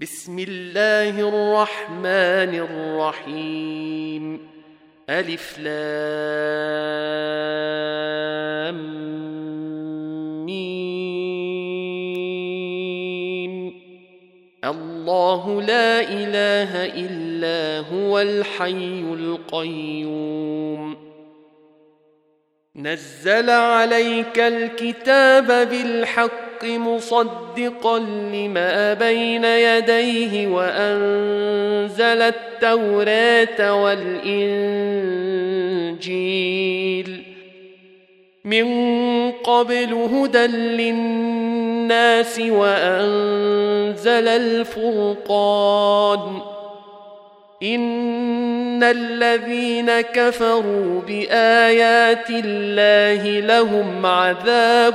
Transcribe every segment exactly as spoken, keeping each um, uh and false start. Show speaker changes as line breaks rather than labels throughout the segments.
بسم الله الرحمن الرحيم. ألف لام ميم. الله لا إله إلا هو الحي القيوم. نزل عليك الكتاب بالحق مصدقا لما بين يديه وأنزل التوراة والإنجيل من قبل هدى للناس وأنزل الفرقان. إن الذين كفروا بآيات الله لهم عذاب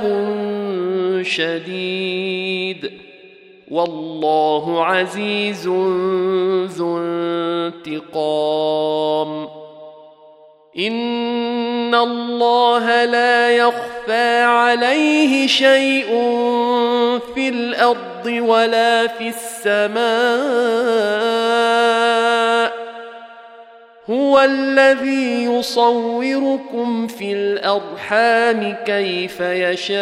شديد والله عزيز ذو انتقام. إن الله لا يخفى عليه شيء في الأرض ولا في السماء. هو الذي يصوركم في الأرحام كيف يشاء.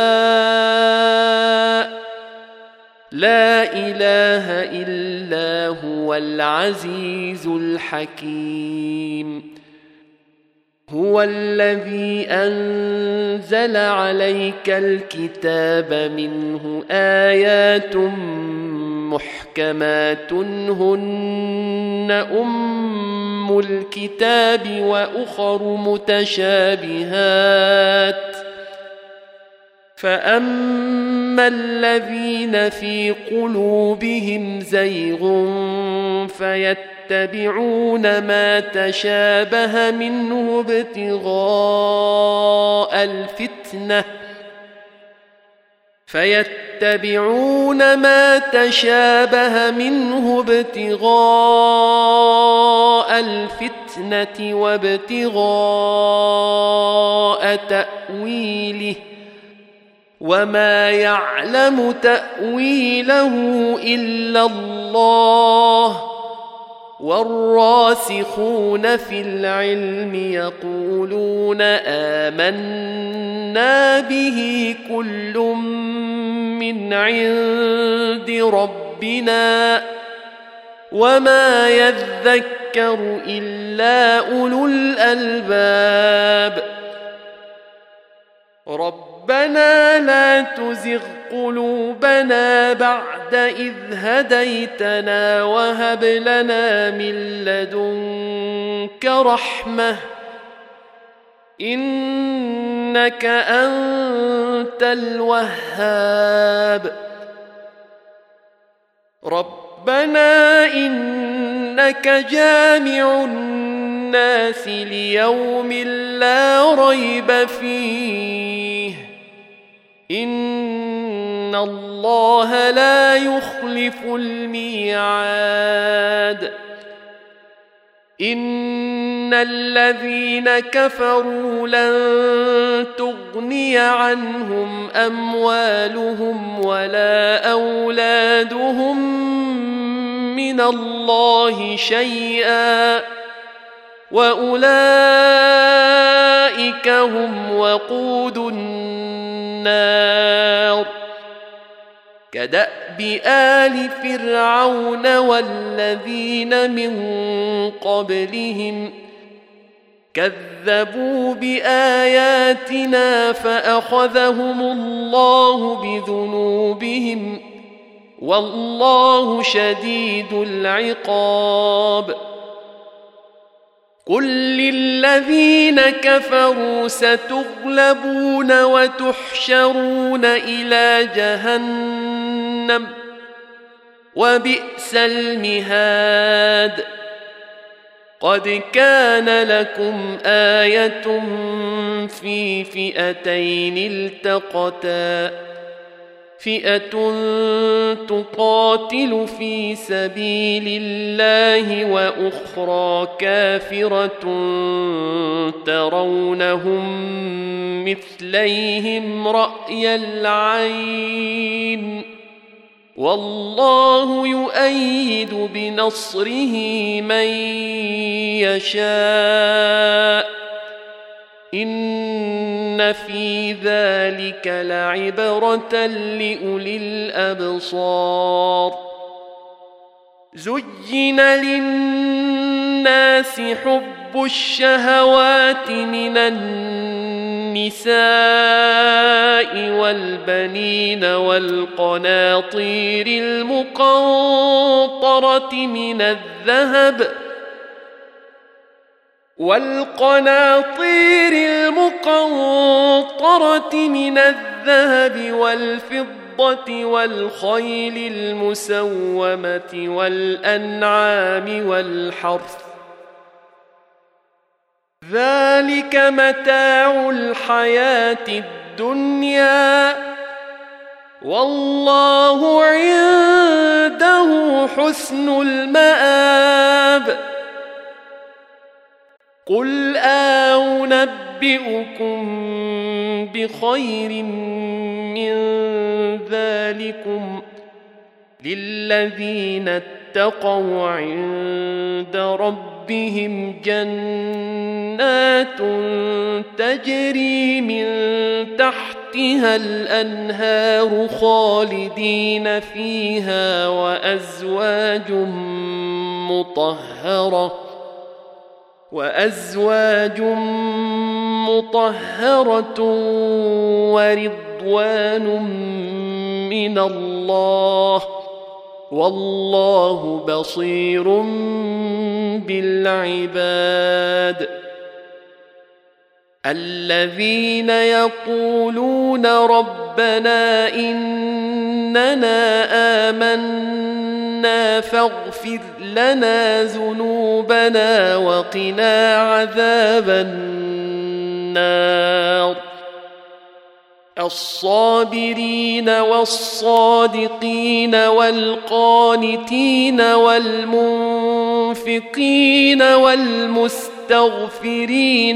لا إله إلا هو العزيز الحكيم. هو الذي أنزل عليك الكتاب منه آيات محكمات هن أم الكتاب وأخر متشابهات. فأما الذين في قلوبهم زيغ فيتبعون ما تشابه منه ابتغاء الفتنة فيتبعون ما تشابه منه ابتغاء الفتنة وابتغاء تأويله وما يعلم تأويله إلا الله. والراسخون في العلم يقولون آمنا به كل من عند ربنا وما يذكر إلا أولو الألباب. ربنا لا تزغ قلوبنا بعد إذ هديتنا وهب لنا من لدنك رحمة إنك أنت الوهاب. ربنا إنك جامع الناس ليوم لا ريب فيه إن الله لا يخلف الميعاد. إن الذين كفروا لن تغني عنهم أموالهم ولا أولادهم من الله شيئا وأولئك هم وقود النار. كدأب آل فرعون والذين من قبلهم كذبوا بآياتنا فأخذهم الله بذنوبهم والله شديد العقاب. قل للذين كفروا ستغلبون وتحشرون إلى جهنم وبئس المهاد. قد كان لكم آية في فئتين التقتا فئة تقاتل في سبيل الله وأخرى كافرة ترونهم مثليهم رأي العين والله يؤيد بنصره من يشاء إن في ذلك لعبرة لأولي الأبصار زين للناس حب الشهوات من النساء والبنين والقناطير المقنطرة من الذهب والقناطير المقنطرة من الذهب والفضة والخيل المسومة والأنعام والحرث ذلك متاع الحياة الدنيا والله عنده حسن المآب قل أنبئكم بخير من ذلكم للذين اتقوا عند ربهم جنات تجري من تحتها الأنهار خالدين فيها وأزواج مطهرة وأزواج مطهرة ورضوان من الله والله بصير بالعباد الذين يقولون ربنا إننا آمنا فاغفر لنا ذنوبنا وقنا عذاب النار الصابرين والصادقين والقانتين والمنفقين والمستغفرين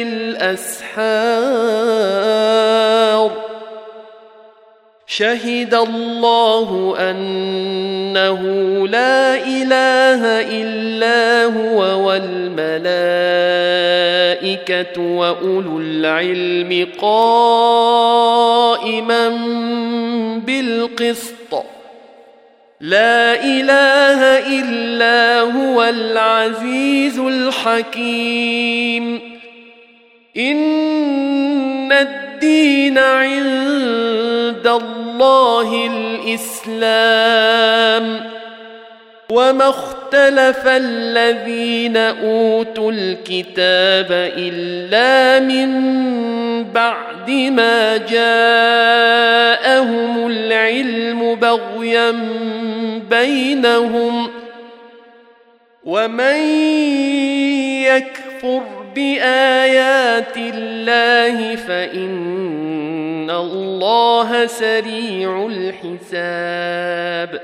بالأسحار شهد الله أنه لا إله إلا هو والملائكة وأولو العلم قائما بالقسط لا إله إلا هو العزيز الحكيم إن الدين عند الله الإسلام وما اختلف الذين أوتوا الكتاب إلا من بعد ما جاءهم العلم بغيا بينهم ومن يكفر بآيات الله فإن الله سريع الحساب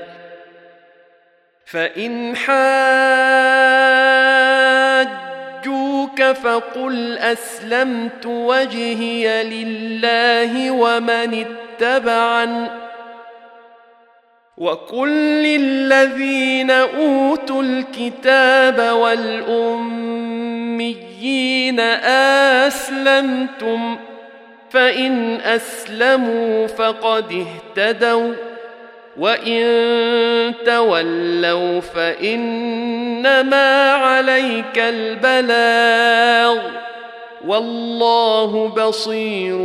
فإن حاجوك فقل أسلمت وجهي لله ومن اتبعن وقل للذين أوتوا الكتاب والأميين أسلمتم فإن أسلموا فقد اهتدوا وإن تولوا فإنما عليك البلاغ والله بصير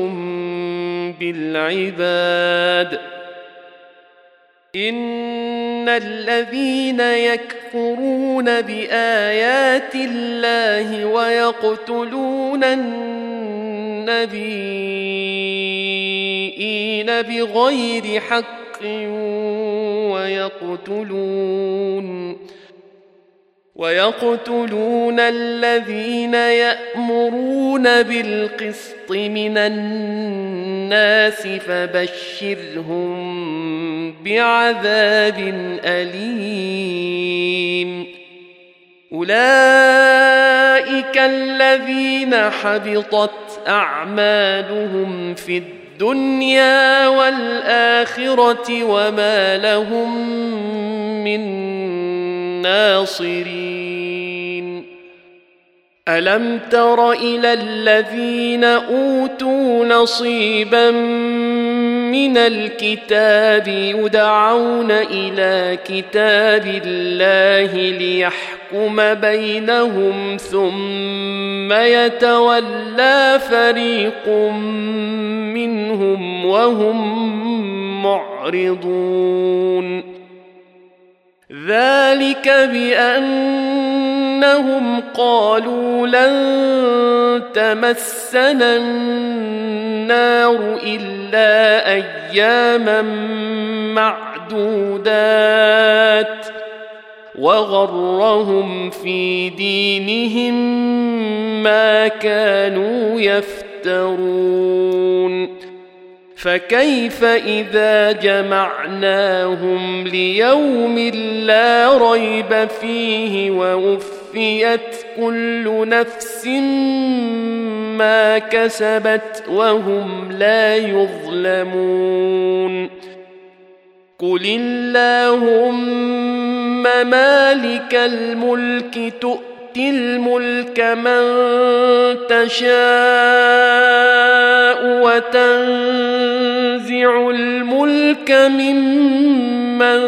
بالعباد إن الذين يكفرون بآيات الله ويقتلون النبيين بغير حق ويقتلون ويقتلون الذين يأمرون بالقسط من الناس فبشرهم بعذاب أليم أولئك الذين حبطت أعمالهم في الدنيا الدنيا والآخرة وما لهم من ناصرين. ألم تر إلى الذين أوتوا نصيبا من الكتاب يدعون إلى كتاب الله ليحكم بينهم ثم يتولى فريق منهم وهم معرضون. ذلك بأنهم قالوا لن تمسنا النار إلا أياما معدودات وغرهم في دينهم ما كانوا يفترون. فكيف إذا جمعناهم ليوم لا ريب فيه ووفيت كل نفس ما كسبت وهم لا يظلمون. قل اللهم مالك الملك تؤتي الملك من تشاء وتنزع الملك ممن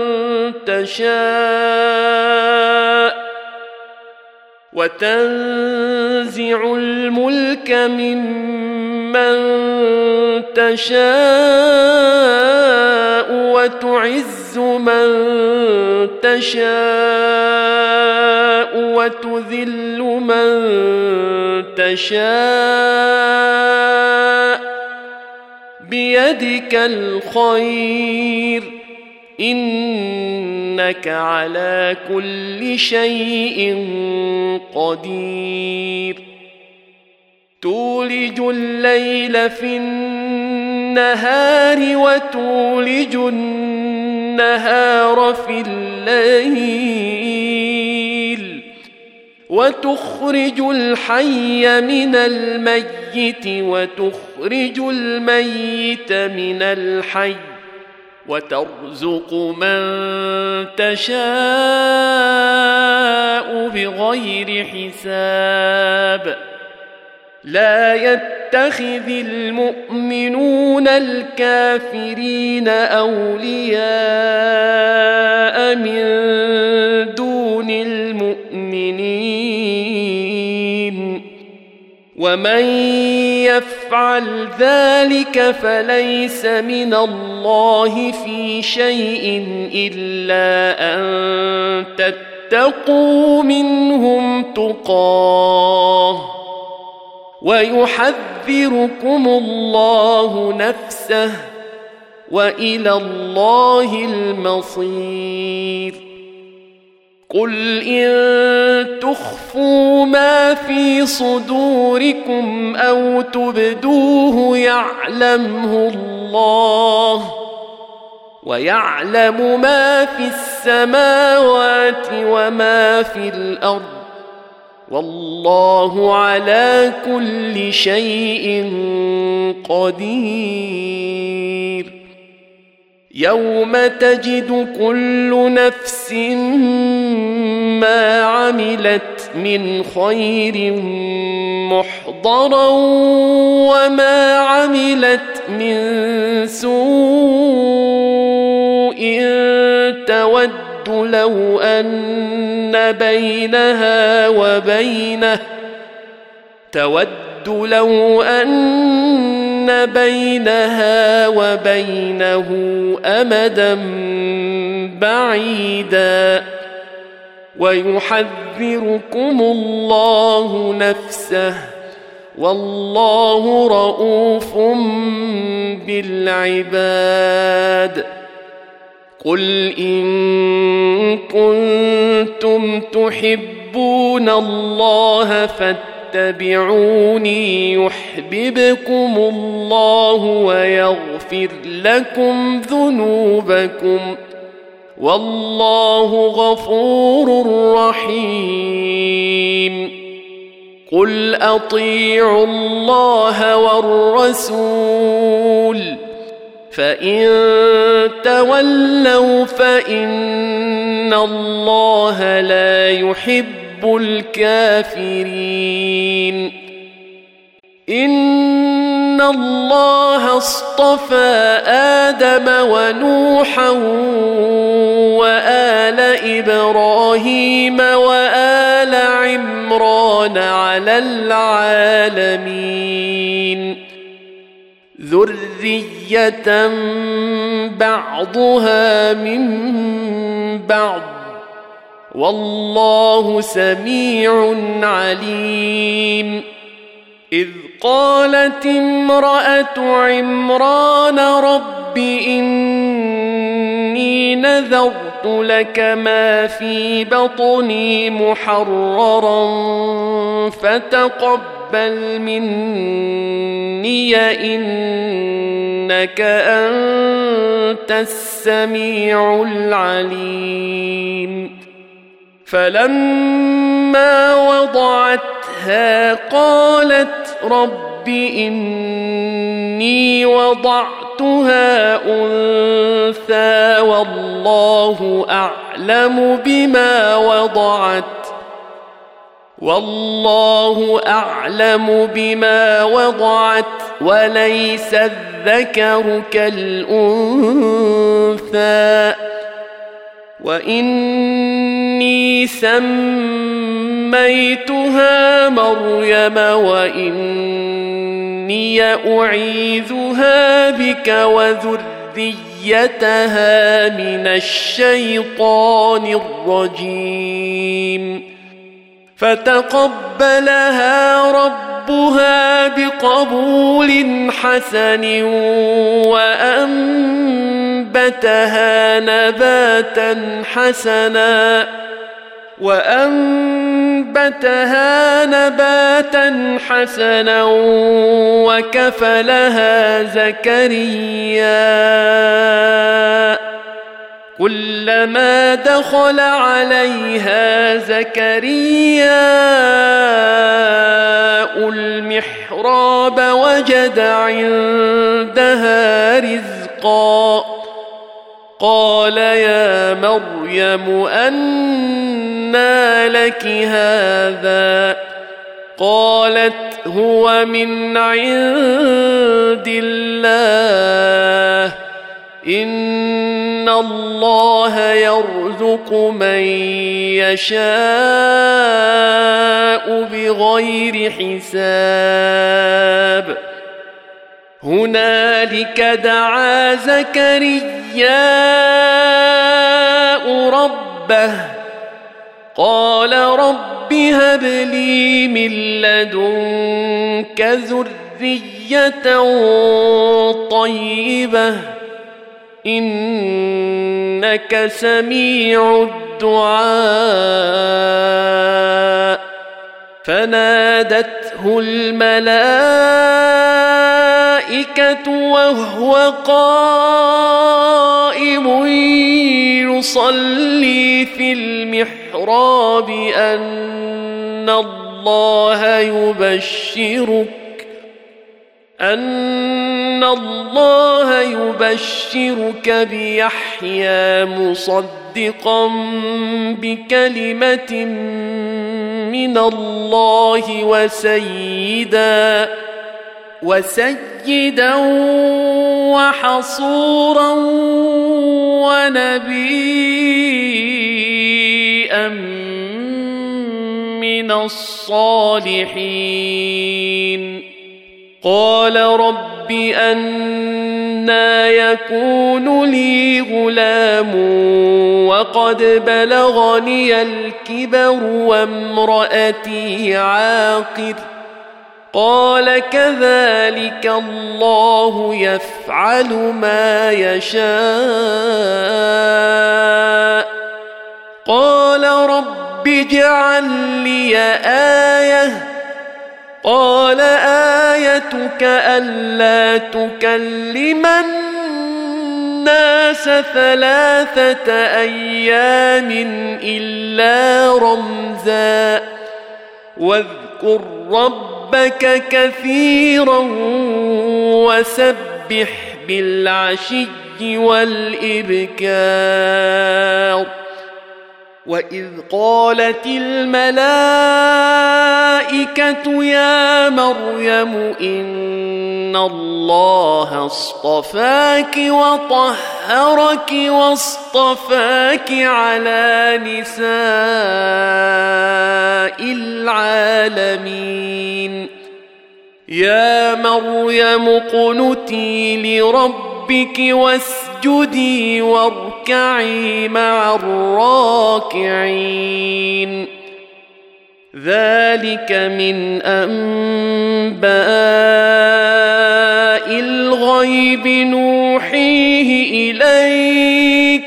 تشاء وتنزع الملك ممن تشاء وتعز من تشاء وتذل من تشاء بيدك الخير إنك على كل شيء قدير. تولج الليل في النهار وتولج النهار في الليل وتخرج الحي من الميت وتخرج الميت من الحي وترزق من تشاء بغير حساب. لا يتخذ المؤمنون الكافرين أولياء من دون المؤمنين ومن يفعل ذلك فليس من الله في شيء إلا أن تتقوا منهم تقاه ويحذركم الله نفسه وإلى الله المصير. قل إن تخفوا ما في صدوركم أو تبدوه يعلمه الله ويعلم ما في السماوات وما في الأرض والله على كل شيء قدير. يوم تجد كل نفس ما عملت من خير محضرا وما عملت من سوء تود لو أن بينها وبينه تود لو أن بينها وبينه أمدا بعيدا ويحذركم الله نفسه والله رؤوف بالعباد. قل إن كنتم تحبون الله فاتبعوني يحببكم الله ويغفر لكم ذنوبكم والله غفور رحيم. قل أطيعوا الله والرسول فإن تولوا فإن الله لا يحب الكافرين إن الله اصطفى آدم ونوحا وآل إبراهيم وآل عمران على العالمين ذرية بعضها من بعض والله سميع عليم إذ قالت امرأة عمران رب إني نذرت لك ما في بطني محررا فتقبل مني إنك أنت السميع العليم فلما وضعتها قالت رب إني وضعتها أنثى والله أعلم بما وضعت والله أعلم بما وضعت وليس الذكر كالأنثى وإني سميتها مريم وإني أعيذها بك وذريتها من الشيطان الرجيم فتقبلها ربها بقبول حسن وأنبتها نباتا حسنا وأنبتها نباتا حسنا وكفلها زكريا كلما دخل عليها زكرياء المحراب وجد عندها رزقا قال يا مريم أنى لك هذا قالت هو من عند الله إن الله يرزق من يشاء بغير حساب هنالك دعا زكرياء ربه قال رب هب لي من لدنك ذرية طيبة إنك سميع الدعاء فنادته الملائكة وهو قائم يصلي في المحراب أن الله يبشرك أن الله يبشرك بيحيى مصدقا بكلمة من الله وسيدا وسيدا وحصورا ونبيا من الصالحين قال رب أنى يكون لي غلام وقد بلغني الكبر وامرأتي عاقر قال كذلك الله يفعل ما يشاء قال رب اجعل لي آية قال آيتك ألا تكلم الناس ثلاثة أيام إلا رمزا واذكر ربك كثيرا وسبح بالعشي والإبكار وإذ قالت الملائكة يا مريم إن الله اصطفاك وطهرك واصطفاك على نساء العالمين يا مريم اقنتي لربك واسجدي واركعي مع الراكعين ذلك من أنباء الغيب نوحيه إليك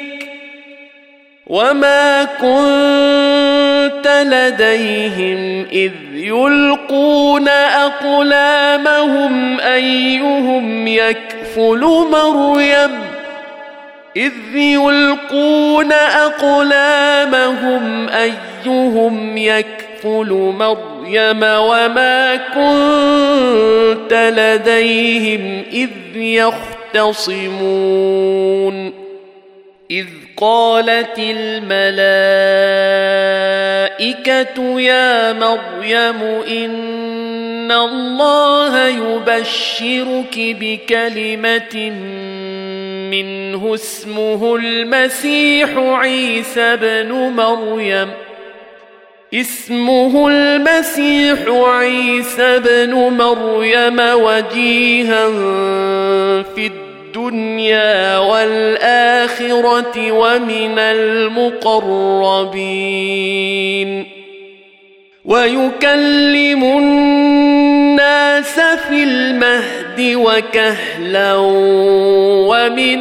وما كنت لديهم إذ يلقون أقلامهم أيهم يكفل مريم إذ يلقون أقلامهم أيهم يكفل مريم وما كنت لديهم إذ يختصمون إذ قالت الملائكة يا مريم إن الله يبشرك بكلمة منه اسمه المسيح عيسى بن مريم اسمه المسيح عيسى بن مريم وجيها في الدنيا والآخرة ومن المقربين ويكلم الناس في المهد وكهلا ومن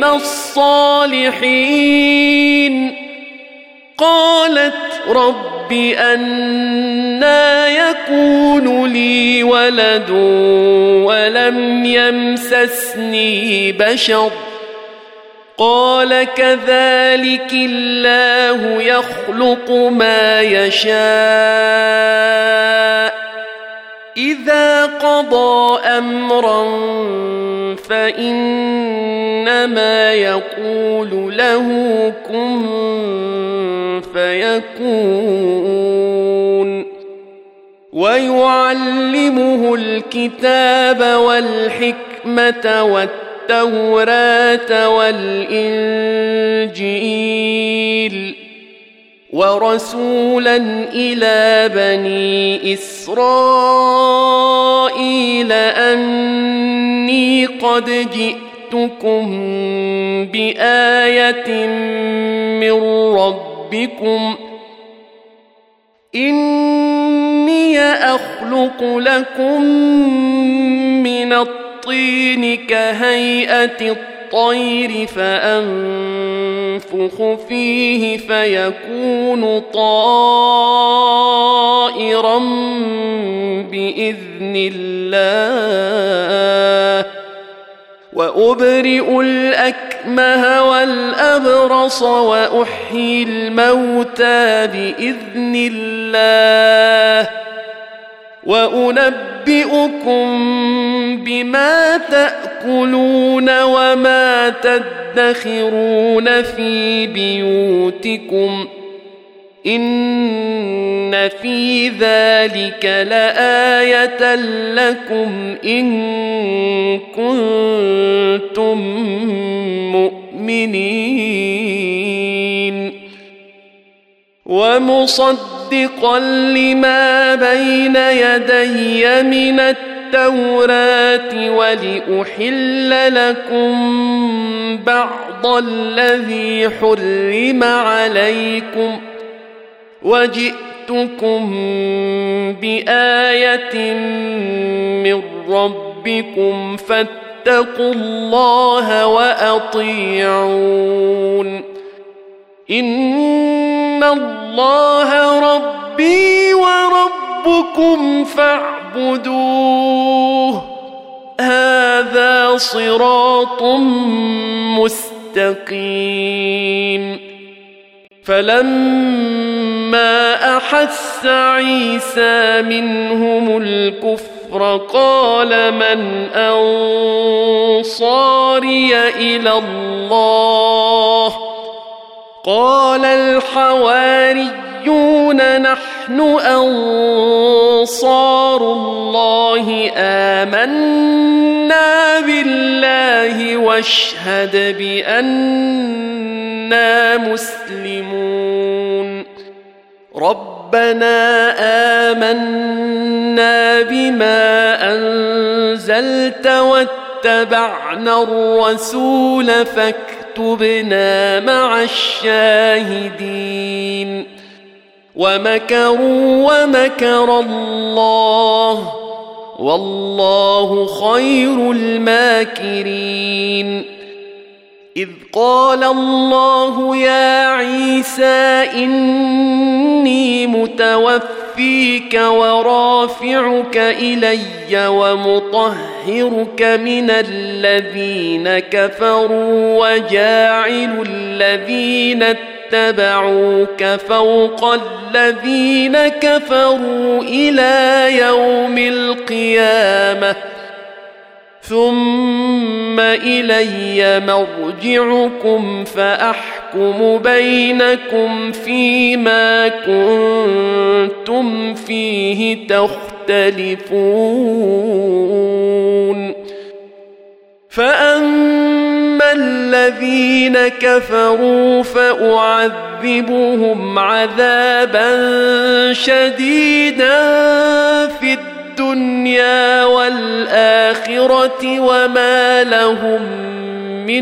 الصالحين قالت رب أنى يكون لي ولد ولم يمسسني بشر قال كذلك الله يخلق ما يشاء إذا قضى أمرا فإنما يقول له كن فيكون ويعلمه الكتاب والحكمة والتوراة والإنجيل ورسولا إلى بني إسرائيل أني قد جئتكم بآية من ربكم إني أخلق لكم من الطين كهيئة الطير فأنفخ فيه فيكون طائرا بإذن الله وأبرئ الأكمه والأبرص وأحيي الموتى بإذن الله وأنبئكم بما تأكلون وما تدخرون في بيوتكم إن في ذلك لآية لكم إن كنتم مؤمنين ومصدقا لما بين يدي من التوراة ولأحل لكم بعض الذي حرم عليكم وجئتكم بآية من ربكم فاتقوا الله وأطيعون إن الله ربي وربكم فاعبدوه هذا صراط مستقيم فلما فلما أحس عيسى منهم الكفر قال من أنصاري إلى الله قال الحواريون نحن أنصار الله آمنا بالله واشهد بأننا مسلمون ربنا آمنا بما أنزلت واتبعنا الرسول فاكتبنا مع الشاهدين ومكروا ومكر الله والله خير الماكرين إذ قال الله يا عيسى إني متوفيك ورافعك إلي ومطهرك من الذين كفروا وجاعل الذين اتبعوك فوق الذين كفروا إلى يوم القيامة ثم إلي مرجعكم فأحكم بينكم فيما كنتم فيه تختلفون فأما الذين كفروا فأعذبهم عذابا شديدا في الدنيا الدنيا والآخرة وما لهم من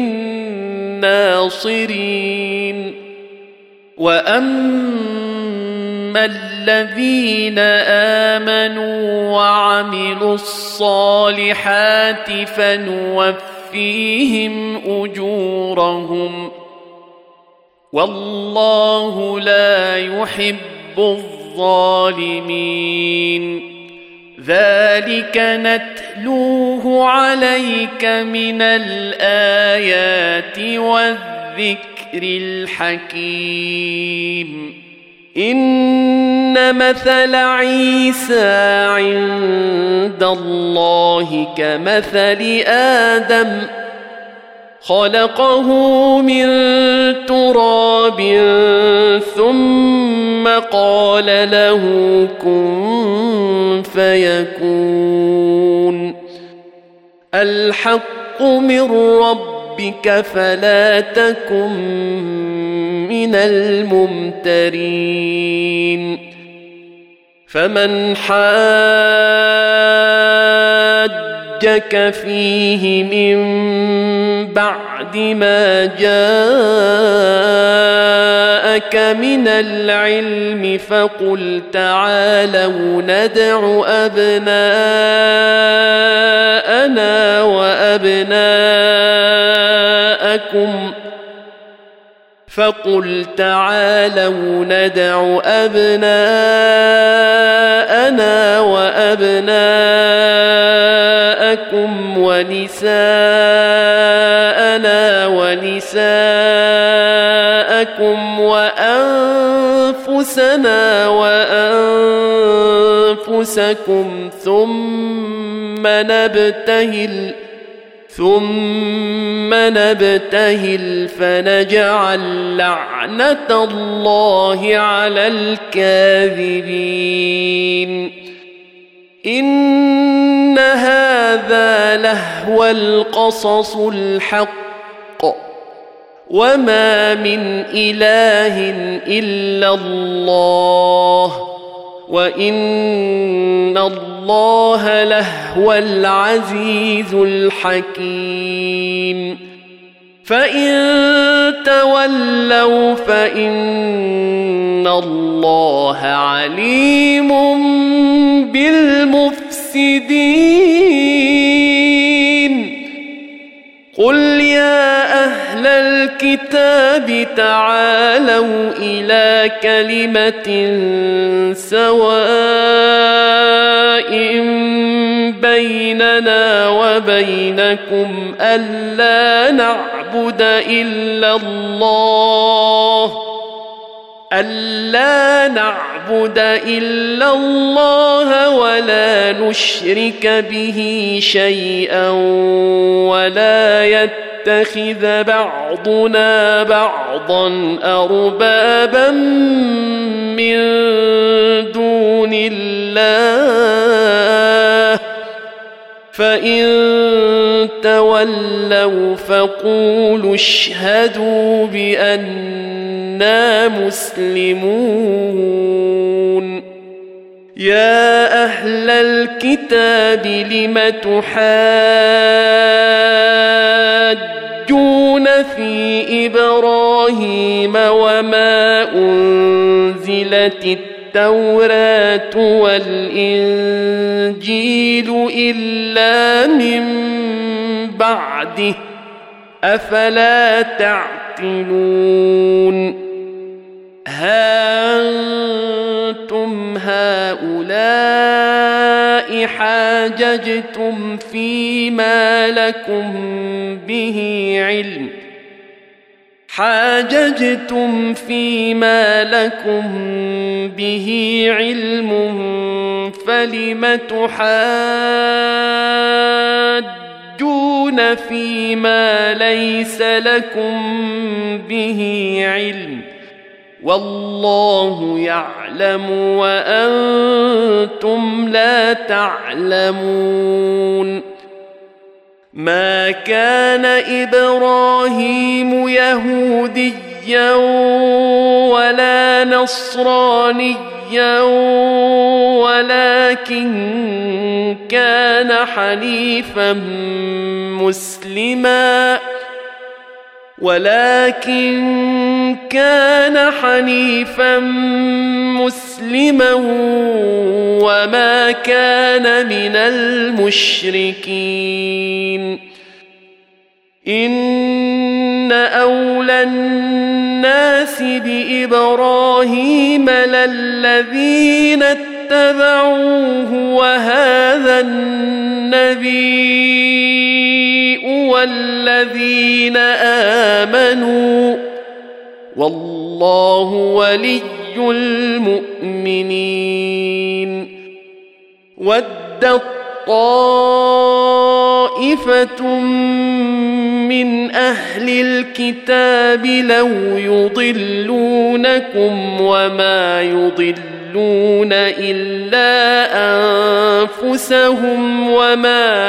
ناصرين وأما الذين آمنوا وعملوا الصالحات فنوفيهم أجورهم والله لا يحب الظالمين ذلك نتلوه عليك من الآيات والذكر الحكيم إن مثل عيسى عند الله كمثل آدم خلقه من تراب ثم قال له كن فيكون الحق من ربك فلا تكن من الممترين فمن حاجك فيه من بعد ما جاءك من العلم فقل تعالوا ندع أبناءنا وأبناءكم فقل تعالوا ندع أبناءنا وأبناءكم ونساءنا ونساءكم وأنفسنا وأنفسكم ثم نبتهل ثم نبتهل فنجعل لعنة الله على الكاذبين إن هذا لهو القصص الحق وما من إله إلا الله وإن الله لهو العزيز الحكيم فإن تولوا فإن الله عليم بالمفسدين قل يا أهل الكتاب تعالوا إلى كلمة سواء بيننا وبينكم ألا نعبد إلا الله ألا نعبد إلا الله ولا نشرك به شيئا ولا يتخذ بعضنا بعضا أربابا من دون الله فإن تولوا فقولوا اشهدوا بأننا مسلمون يا أهل الكتاب لم تحاجون في إبراهيم وما أنزلت التوراة والإنجيل إلا من بعده أفلا تعقلون ها أنتم هؤلاء حاججتم فيما لكم به علم حاججتم فيما لكم به علم فلم تحاجون فيما ليس لكم به علم والله يعلم وأنتم لا تعلمون ما كان إبراهيم يهوديا ولا نصرانيا ولكن كان حنيفا مسلما ولكن كان حنيفا مسلما وما كان من المشركين إن أولى الناس بإبراهيم للذين اتبعوه وهذا النبي والذين آمنوا والله ولي المؤمنين ودت طائفة من أهل الكتاب لو يضلونكم وما يضلون إلا أنفسهم وما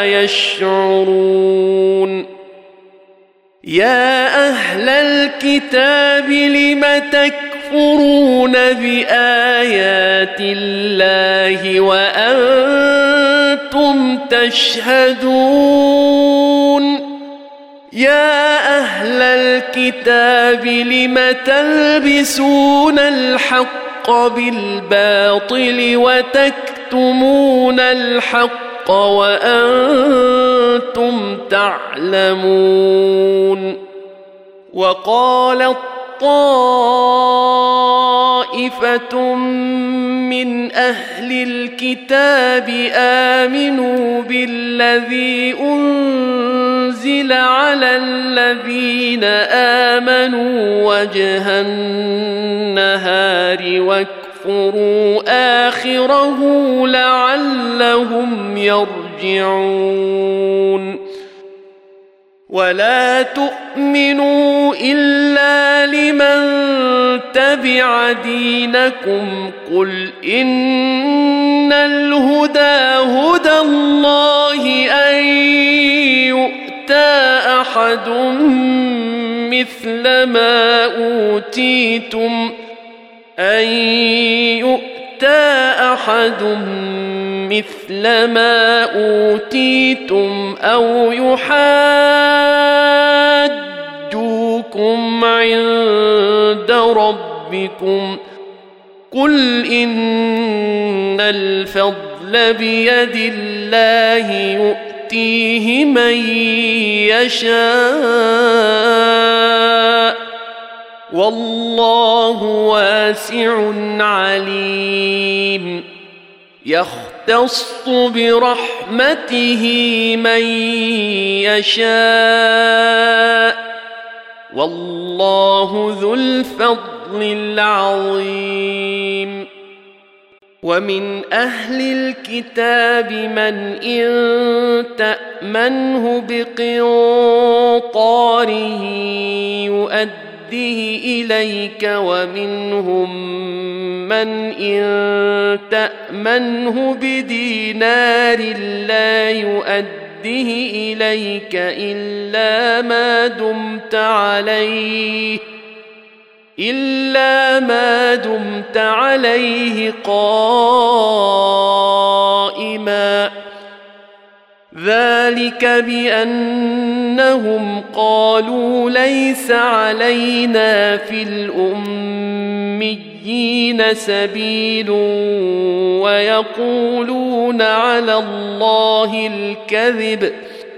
يشعرون يا أهل الكتاب لم تكفرون بآيات الله وأنتم تشهدون يا أهل الكتاب لم تلبسون الحق بالباطل وتكتمون الحق وأنتم تعلمون وقالت طائفة من أهل الكتاب آمنوا بالذي أنزل على الذين آمنوا وجه النهار واكفروا آخره لعلهم يرجعون ولا تؤمنوا إلا لمن تبع دينكم قل إن الهدى هدى الله أن يؤتى أحد مثل ما أوتيتم أن يؤتى أحد مثل ما أوتيتم أو يحاجوكم عند ربكم قل إن الفضل بيد الله يؤتيه من يشاء والله واسع عليم يختص برحمته من يشاء والله ذو الفضل العظيم. ومن أهل الكتاب من إن تأمنه بقنطاره يؤديه إليك ومنهم من إن تأمنه بدينار لا يؤديه إليك إلا ما دمت عليه إلا ما دمت عليه قائما ذلك بأنهم قالوا ليس علينا في الأميين سبيل ويقولون على الله الكذب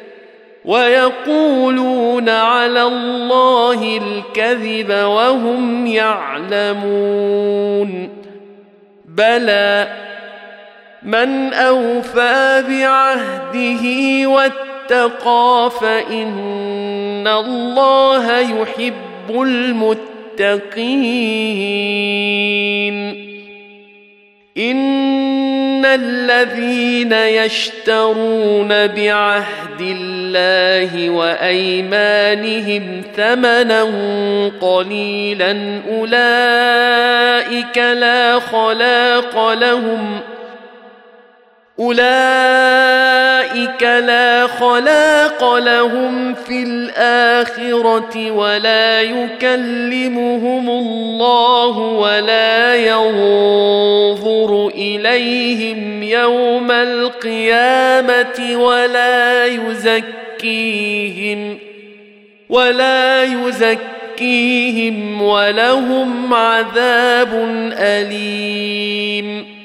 ويقولون على الله الكذب وهم يعلمون بلى من أوفى بعهده واتقى فإن الله يحب المتقين. إن الذين يشترون بعهد الله وأيمانهم ثمنا قليلا أولئك لا خلاق لهم أولئك لا خلاق لهم في الآخرة ولا يكلمهم الله ولا ينظر إليهم يوم القيامة ولا يزكيهم ولا يزكيهم ولهم عذاب أليم.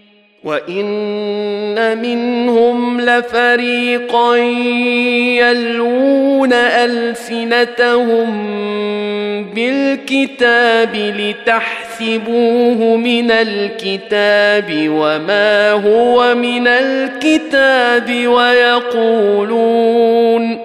وإن منهم لفريقا يلوون ألسنتهم بالكتاب لتحسبوه من الكتاب وما هو من الكتاب ويقولون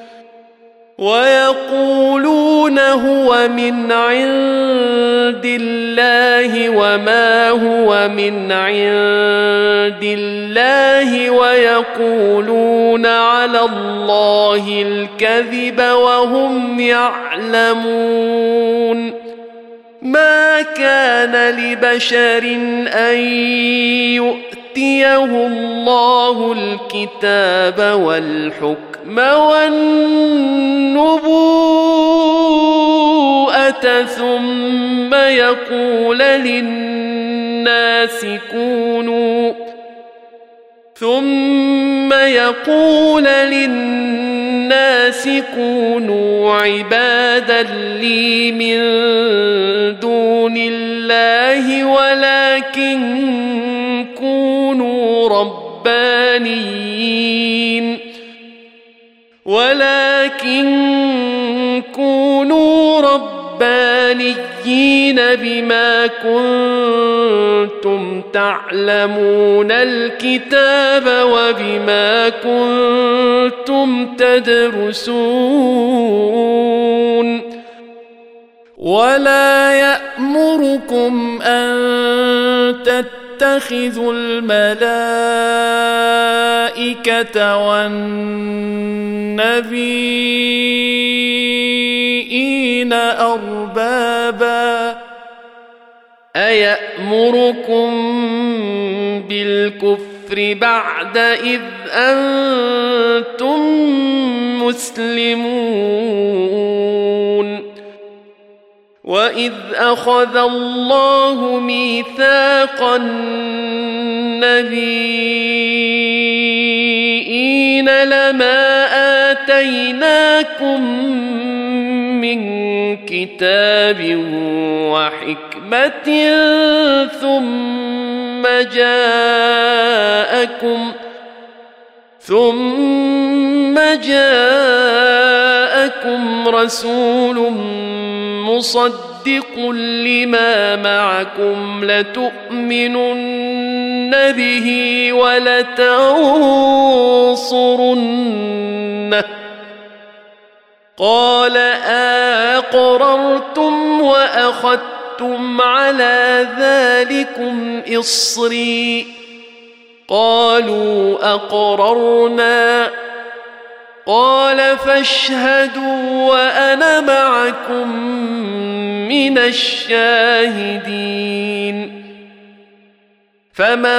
ويقولون هو من عند الله وما هو من عند الله ويقولون على الله الكذب وهم يعلمون. ما كان لبشر أن يؤتيه الله الكتاب والحكم والنبوءة ثم يقول للناس كونوا ثم يقول للناس كونوا عبادا لي من دون الله ولكن كونوا ربانيين ولكن كونوا ربانيين بما كنتم تعلمون الكتاب وبما كنتم تدرسون. ولا يأمركم أن تتخذوا الملائكة والنبيين أربابا أيأمركم بالكفر بعد إذ أنتم مسلمون. وإذ أخذ الله ميثاق النبيين لما آتيناكم من كتاب وحكمة ثم جاءكم ثم جاءكم رسول مصدق لما معكم لتؤمنن به ولتنصرنه قال أقررتم وأخذتم أخذتم على ذلكم إصري قالوا أقررنا قال فاشهدوا وأنا معكم من الشاهدين فمن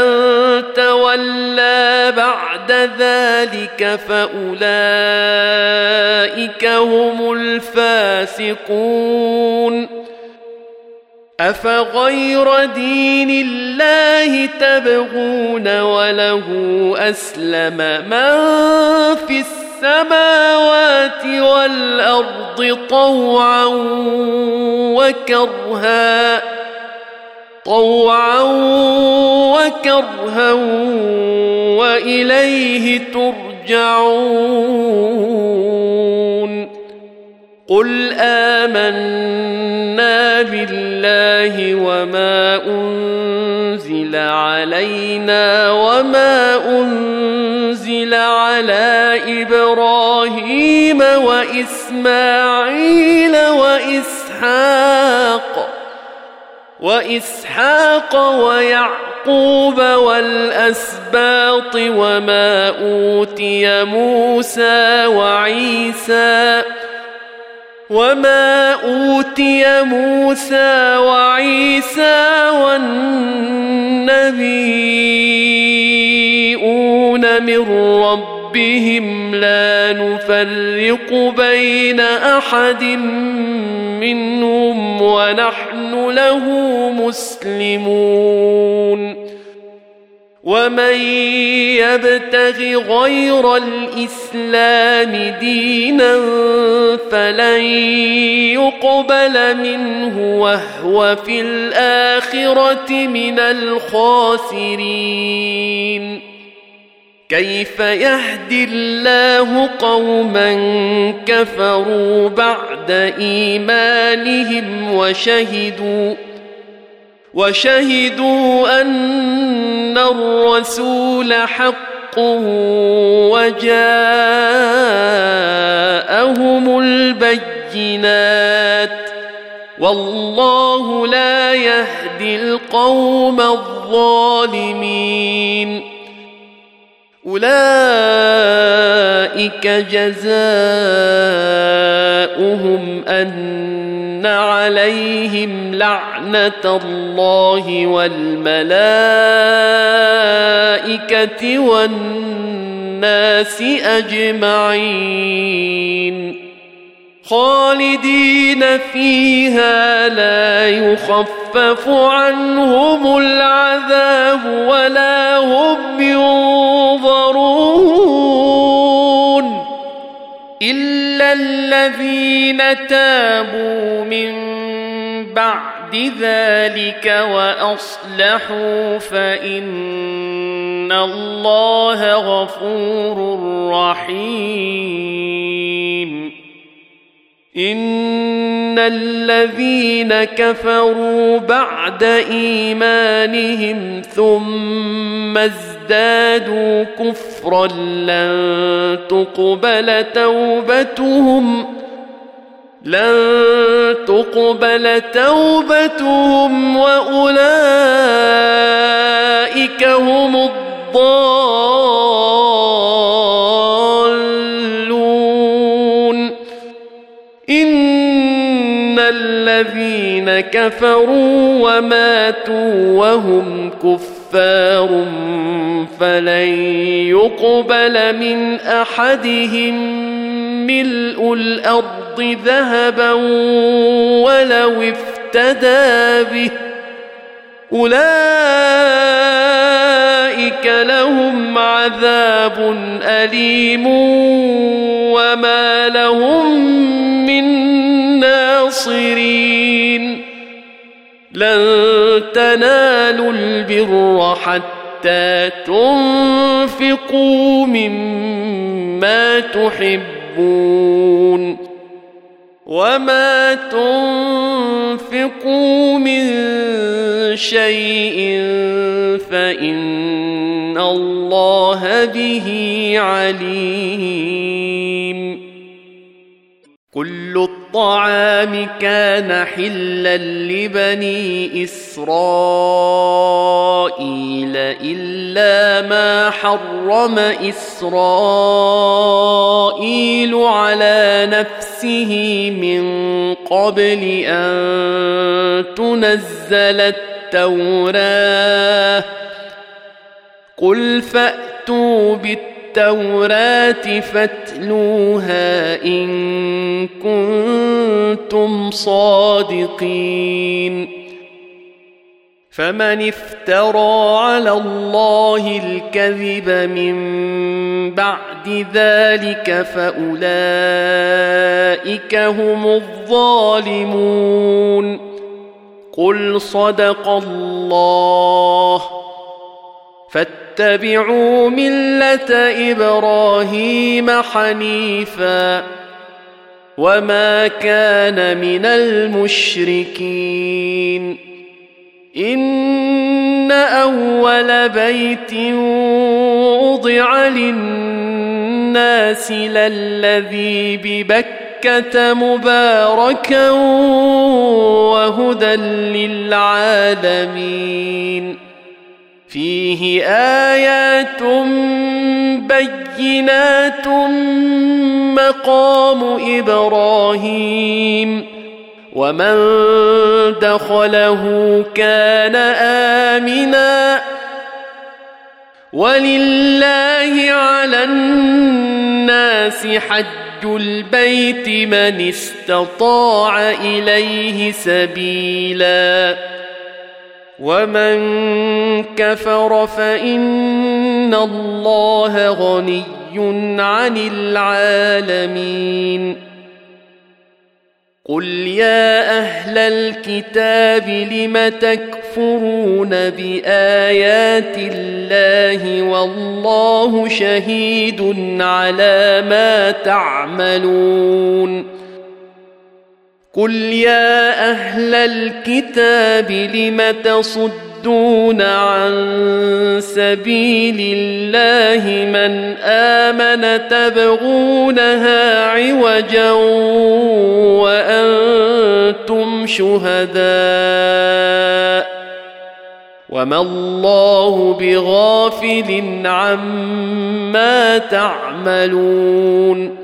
تولى بعد ذلك فأولئك هم الفاسقون أفغير دين الله تبغون وله أسلم من في السماوات والأرض طوعا وكرها طوعا وكرها وإليه ترجعون قل آمنا بالله وما أنزل علينا وما أنزل على إبراهيم وإسماعيل وإسحاق وإسحاق ويعقوب والأسباط وما أوتي موسى وعيسى وما أوتي موسى وعيسى والنبيون من ربهم لا نفرق بين أحد منهم ونحن له مسلمون ومن يبتغ غير الإسلام دينا فلن يقبل منه وهو في الآخرة من الخاسرين كيف يهدي الله قوما كفروا بعد إيمانهم وشهدوا وشهدوا أن الرسول حق وجاءهم البينات والله لا يهدي القوم الظالمين أولئك جزاؤهم أن عليهم لعنة الله والملائكة والناس أجمعين خالدين فيها لا يخفف عنهم العذاب ولا هم ينظرون إلا الذين تابوا من بعد ذلك وأصلحوا فإن الله غفور رحيم إن الذين كفروا بعد إيمانهم ثم ازدادوا كفرا لن تقبل توبتهم لن تقبل توبتهم وأولئك هم الضالون إن الذين كفروا وماتوا وهم كفار فلن يقبل من أحدهم ملء الأرض ذهبا ولو افتدى به أولئك لهم عذاب أليم وما لهم من ناصرين لن تنالوا البر حتى تنفقوا مما تحبون وما تنفقوا من شيء فإن الله به عليم كل الطعام كان حلا لبني إسرائيل إلا ما حرم إسرائيل على نفسه من قبل أن تنزل التوراة قل فأتوا بالتوراة التوراة فاتلوها إن كنتم صادقين فمن افترى على الله الكذب من بعد ذلك فأولئك هم الظالمون قل صدق الله فاتبعوا ملة إبراهيم حنيفا وما كان من المشركين إن أول بيت وضع للناس للذي ببكة مباركا وهدى للعالمين فيه آيات بينات مقام إبراهيم ومن دخله كان آمنا ولله على الناس حج البيت من استطاع إليه سبيلا ومن كفر فإن الله غني عن العالمين قل يا أهل الكتاب لم تكفرون بآيات الله والله شهيد على ما تعملون قل يا أهل الكتاب لم تصدون عن سبيل الله من آمن تبغونها عوجا وأنتم شهداء وما الله بغافل عما تعملون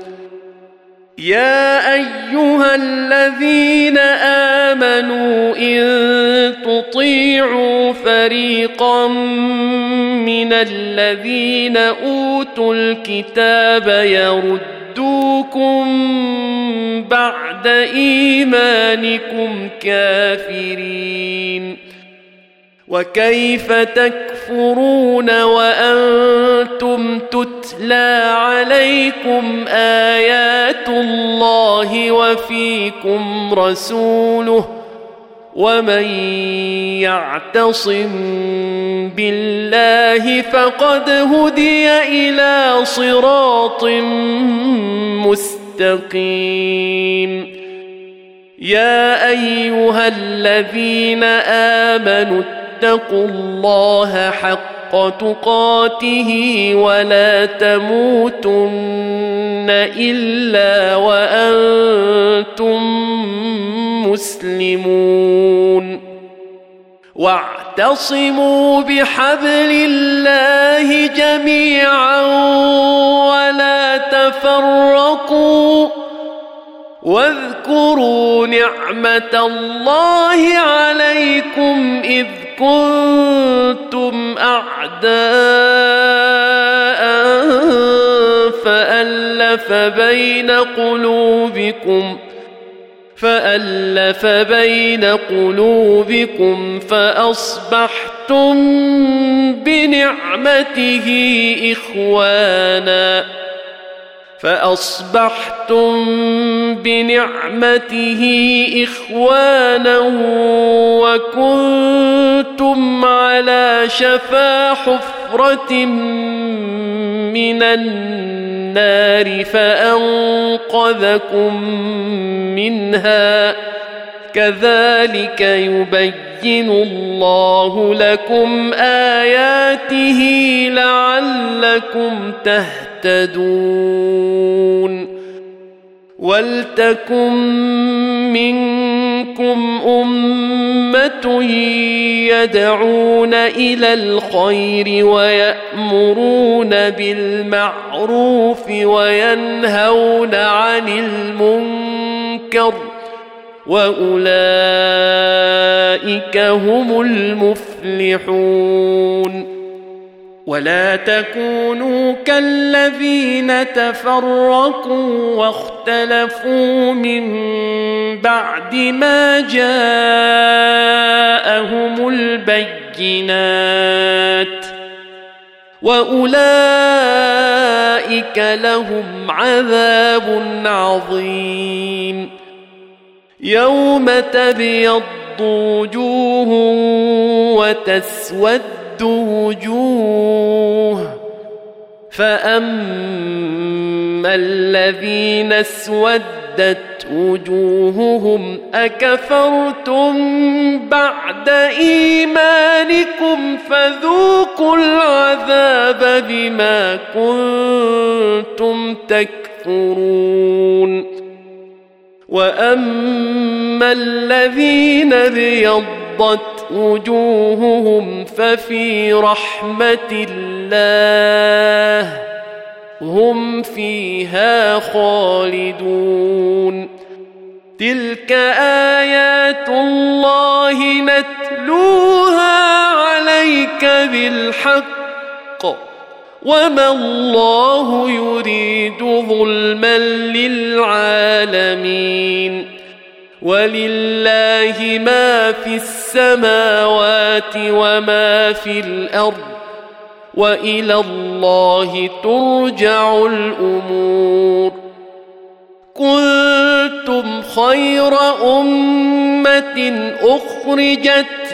يا أيها الذين آمنوا إن تطيعوا فريقا من الذين أوتوا الكتاب يردوكم بعد إيمانكم كافرين وكيف تكفرون وأنتم تتلى عليكم آيات الله وفيكم رسوله ومن يعتصم بالله فقد هدي إلى صراط مستقيم يا أيها الذين آمنوا اتقوا الله حق تقاته ولا تموتن إلا وأنتم مسلمون واعتصموا بحبل الله جميعا ولا تفرقوا واذكروا نعمة الله عليكم إذ كنتم أعداء فألف بين قلوبكم فألف بين قلوبكم فأصبحتم بنعمته إخوانا فأصبحتم بنعمته إخوانا وكنتم على شفا حفرة من النار فأنقذكم منها كذلك يبين الله لكم آياته لعلكم تهتدون ولتكن منكم أمة يدعون إلى الخير ويأمرون بالمعروف وينهون عن المنكر وأولئك هم المفلحون. ولا تكونوا كالذين تفرقوا واختلفوا من بعد ما جاءهم البينات وأولئك لهم عذاب عظيم. يوم تبيض وجوه وتسود وجوه فأما الذين اسودت وجوههم أكفرتم بعد إيمانكم فذوقوا العذاب بما كنتم تكفرون. وأما الذين ابيضت وجوههم ففي رحمة الله هم فيها خالدون. تلك آيات الله نتلوها عليك بالحق وما الله يريد ظلما للعالمين. ولله ما في السماوات وما في الأرض وإلى الله ترجع الأمور. كنتم خير أمة أخرجت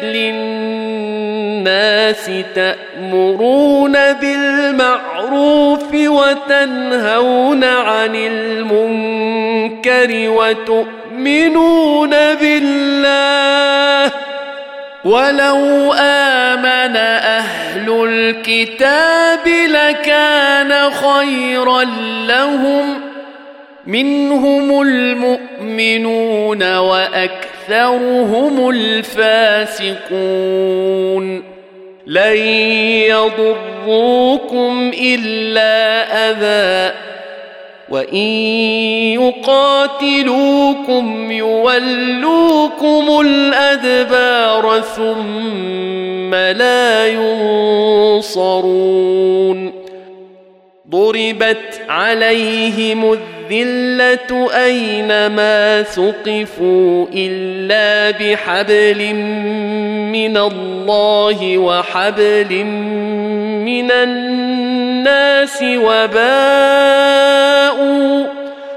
للناس تأمرون بالمعروف وتنهون عن المنكر وتؤمنون بالله ولو آمن أهل الكتاب لكان خيرا لهم منهم المؤمنون وأكثرهم الفاسقون. لن يضروكم إلا أذى وإن يقاتلوكم يولوكم الأدبار ثم لا ينصرون. ضربت عليهم الذلة أينما ثقفوا إلا بحبل من الله وحبل من الناس وباءوا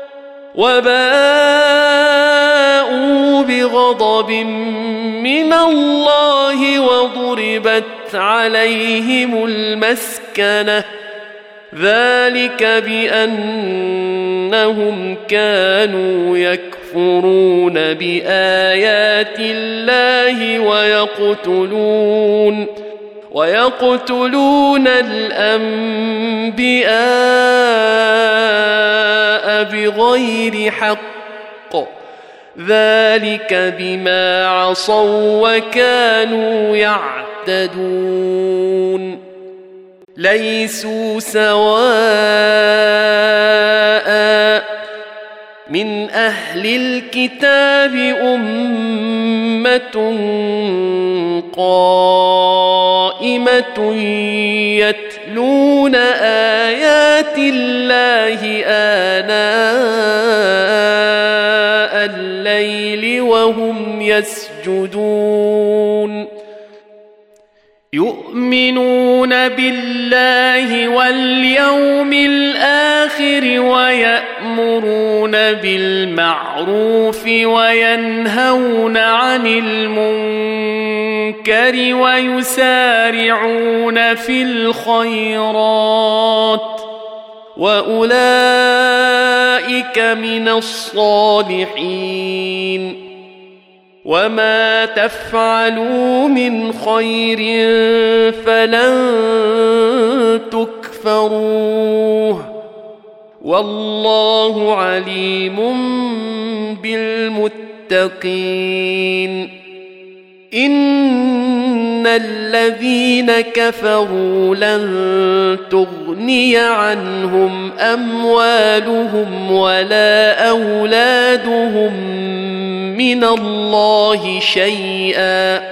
وباءوا بغضب من الله وضربت عليهم المسكنة ذلك بأنهم كانوا يكفرون بآيات الله ويقتلون ويقتلون الأنبياء بغير حق ذلك بما عصوا وكانوا يعتدون. ليسوا سواء من أهل الكتاب أمة قائمة يتلون آيات الله آناء الليل وهم يسجدون يؤمنون بالله واليوم الآخر ويأمرون بالمعروف وينهون عن المنكر ويسارعون في الخيرات وأولئك من الصالحين. وما تفعلوا من خير فلن تكفروه والله عليم بالمتقين. إن الذين كفروا لن تغني عنهم أموالهم ولا أولادهم من الله شيئا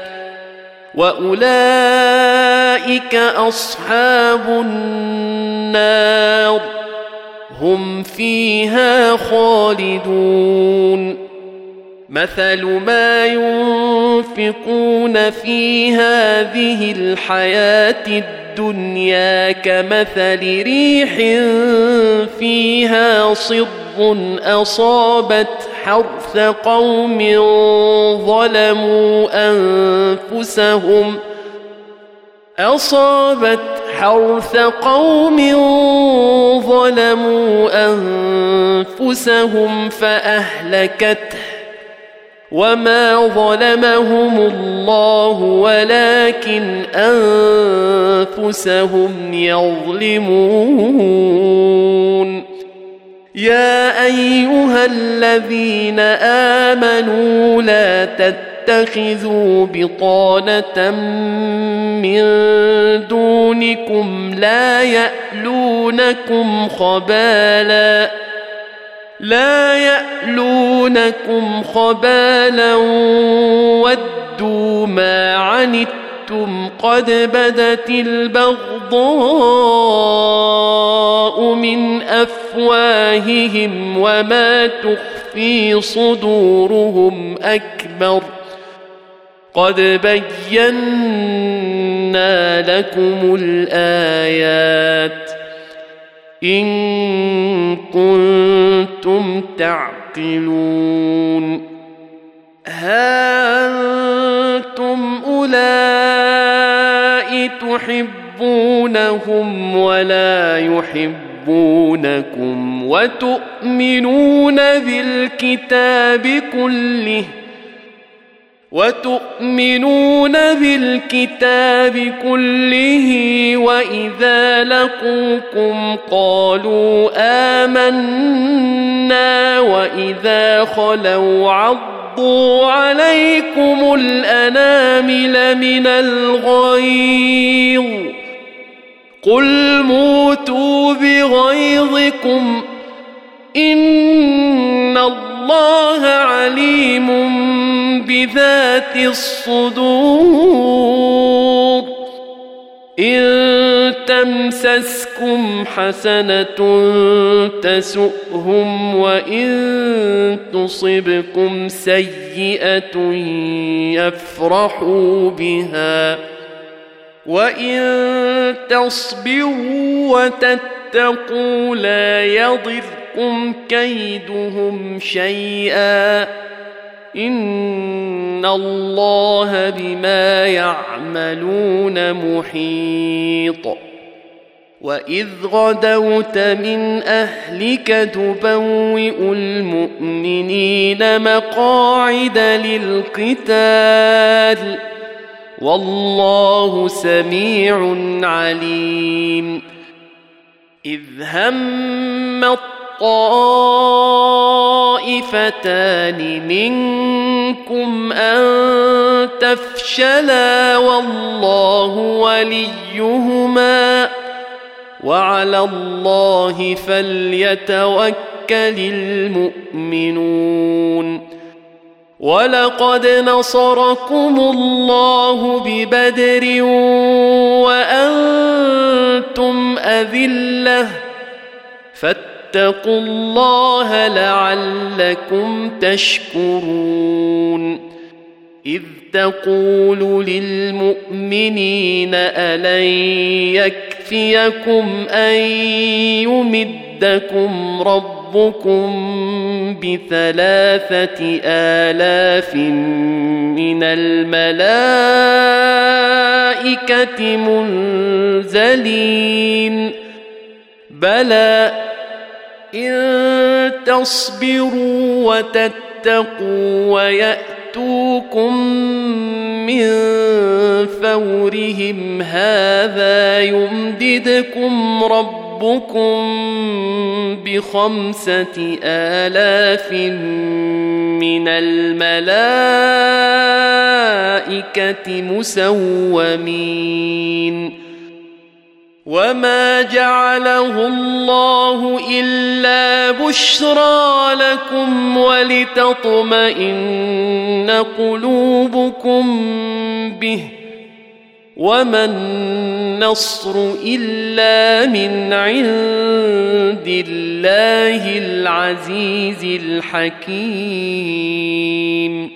وأولئك أصحاب النار هم فيها خالدون. مثل ما ينفقون في هذه الحياة الدنيا كمثل ريح فيها صر أصابت حرث قوم ظلموا أنفسهم أصابت حرث قوم ظلموا أنفسهم فأهلكته وما ظلمهم الله ولكن أنفسهم يظلمون. يا أيها الذين آمنوا لا تتخذوا بطانة من دونكم لا يألونكم خبالا لا يألونكم خبالا ودوا ما عنتم قد بدت البغضاء من أفواههم وما تخفي صدورهم أكبر قد بينا لكم الآيات إن كنتم تعقلون. ها أنتم أولئك تحبونهم ولا يحبونكم وتؤمنون بالكتاب كله وتؤمنون بالكتاب كله وإذا لقوكم قالوا آمنا وإذا خلوا عضوا عليكم الأنامل من الغيظ قل موتوا بغيظكم إن الله عليم بذات الصدور. إن تمسسكم حسنة تسؤهم وإن تصبكم سيئة يفرحوا بها وإن تصبروا وتتقوا لا يضركم كيدهم شيئا إن الله بما يعملون محيط. وإذ غدوت من أهلك تبوئ المؤمنين مقاعد للقتال والله سميع عليم. إذ هم الطائفتان منكم أن تفشلا والله وليهما وعلى الله فليتوكل المؤمنون. ولقد نصركم الله ببدر وأنتم أذلة فاتقوا الله لعلكم تشكرون. إذ تقول للمؤمنين ألن يكفيكم أن يمدكم ربكم بثلاثة آلاف من الملائكة منزلين بلى إن تصبروا وتتقوا ويأتوكم من فورهم هذا يمددكم ربكم ربكم بخمسة آلاف من الملائكة مسومين وما جعله الله إلا بشرى لكم ولتطمئن قلوبكم به وما النصر إلا من عند الله العزيز الحكيم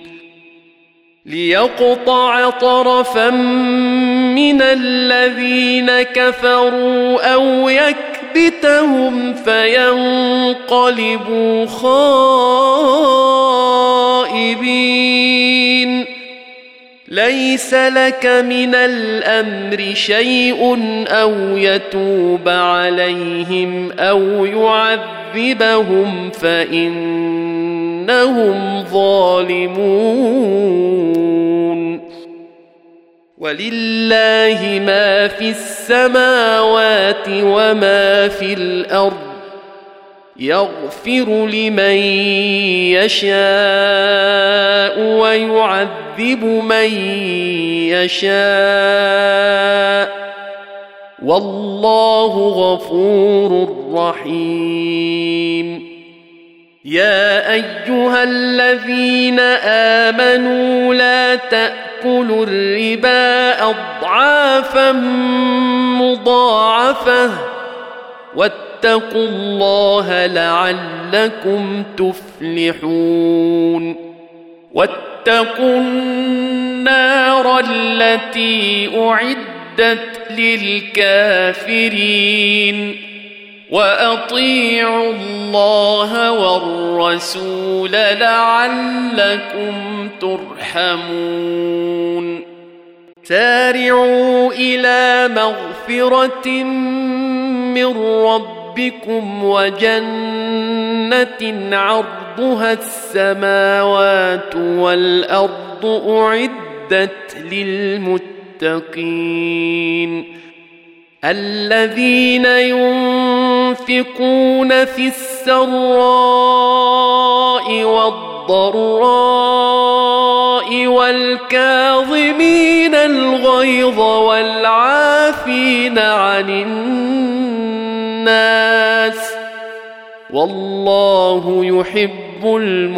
ليقطع طرفا من الذين كفروا أو يكبتهم فينقلبوا خائبين ليس لك من الأمر شيء أو يتوب عليهم أو يعذبهم فإنهم ظالمون ولله ما في السماوات وما في الأرض يغفر لمن يشاء ويعذب من يشاء والله غفور رحيم يا أيها الذين آمنوا لا تأكلوا الربا أضعافا مضاعفة واتقوا الله لعلكم تفلحون واتقوا النار التي أعدت للكافرين وأطيعوا الله والرسول لعلكم ترحمون سارعوا إلى مغفرة من ربكم وجنة عرضها السماوات والأرض أعدت للمتقين الذين ينفقون في السراء والضراء والكاظمين الغيظ والعافين عن الناس والله يحب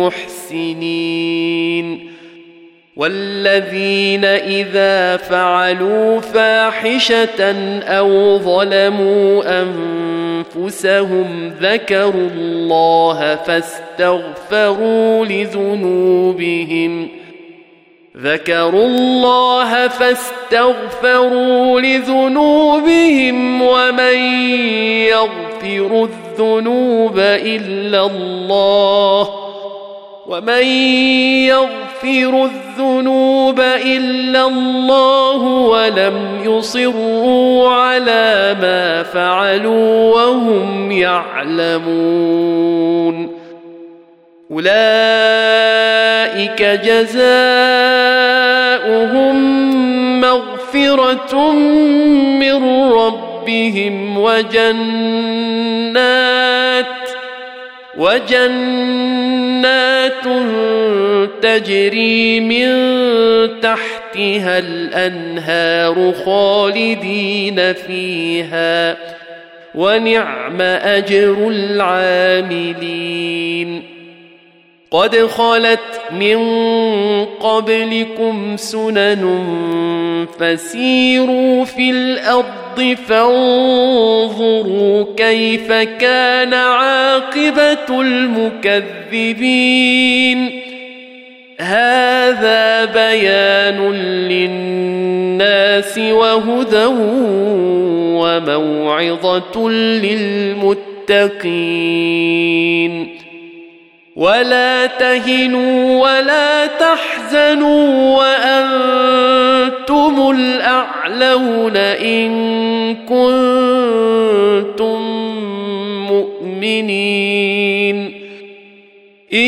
المحسنين والذين إذا فعلوا فاحشة أو ظلموا أنفسهم ذكروا الله فاستغفروا لذنوبهم ذكروا الله فاستغفروا لذنوبهم ومن يغفر الذنوب إلا الله ومن يغفر الذنوب إلا الله ولم يصروا على ما فعلوا وهم يعلمون أولئك جزاؤهم مغفرة من ربهم وجنات وجنات تجري من تحتها الأنهار خالدين فيها ونعم أجر العاملين قد خلت من قبلكم سنن فسيروا في الأرض فانظروا كيف كان عاقبة المكذبين هذا بيان للناس وهدى وموعظة للمتقين ولا تهنوا ولا تحزنوا وأنتم الأعلون إن كنتم مؤمنين إن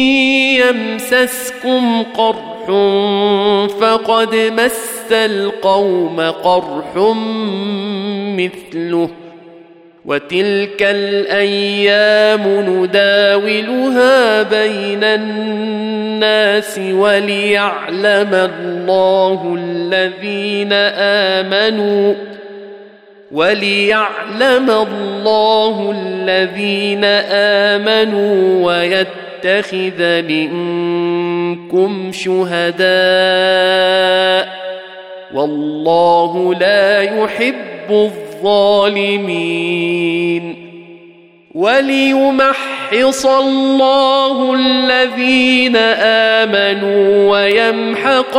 يمسسكم قرح فقد مس القوم قرح مثله وتلك الأيام نداولها بين الناس وليعلم الله الذين آمنوا وليعلم الله الذين آمنوا ويتخذ منكم شهداء والله لا يحب الظالمين وليمحص الله الذين آمنوا ويمحق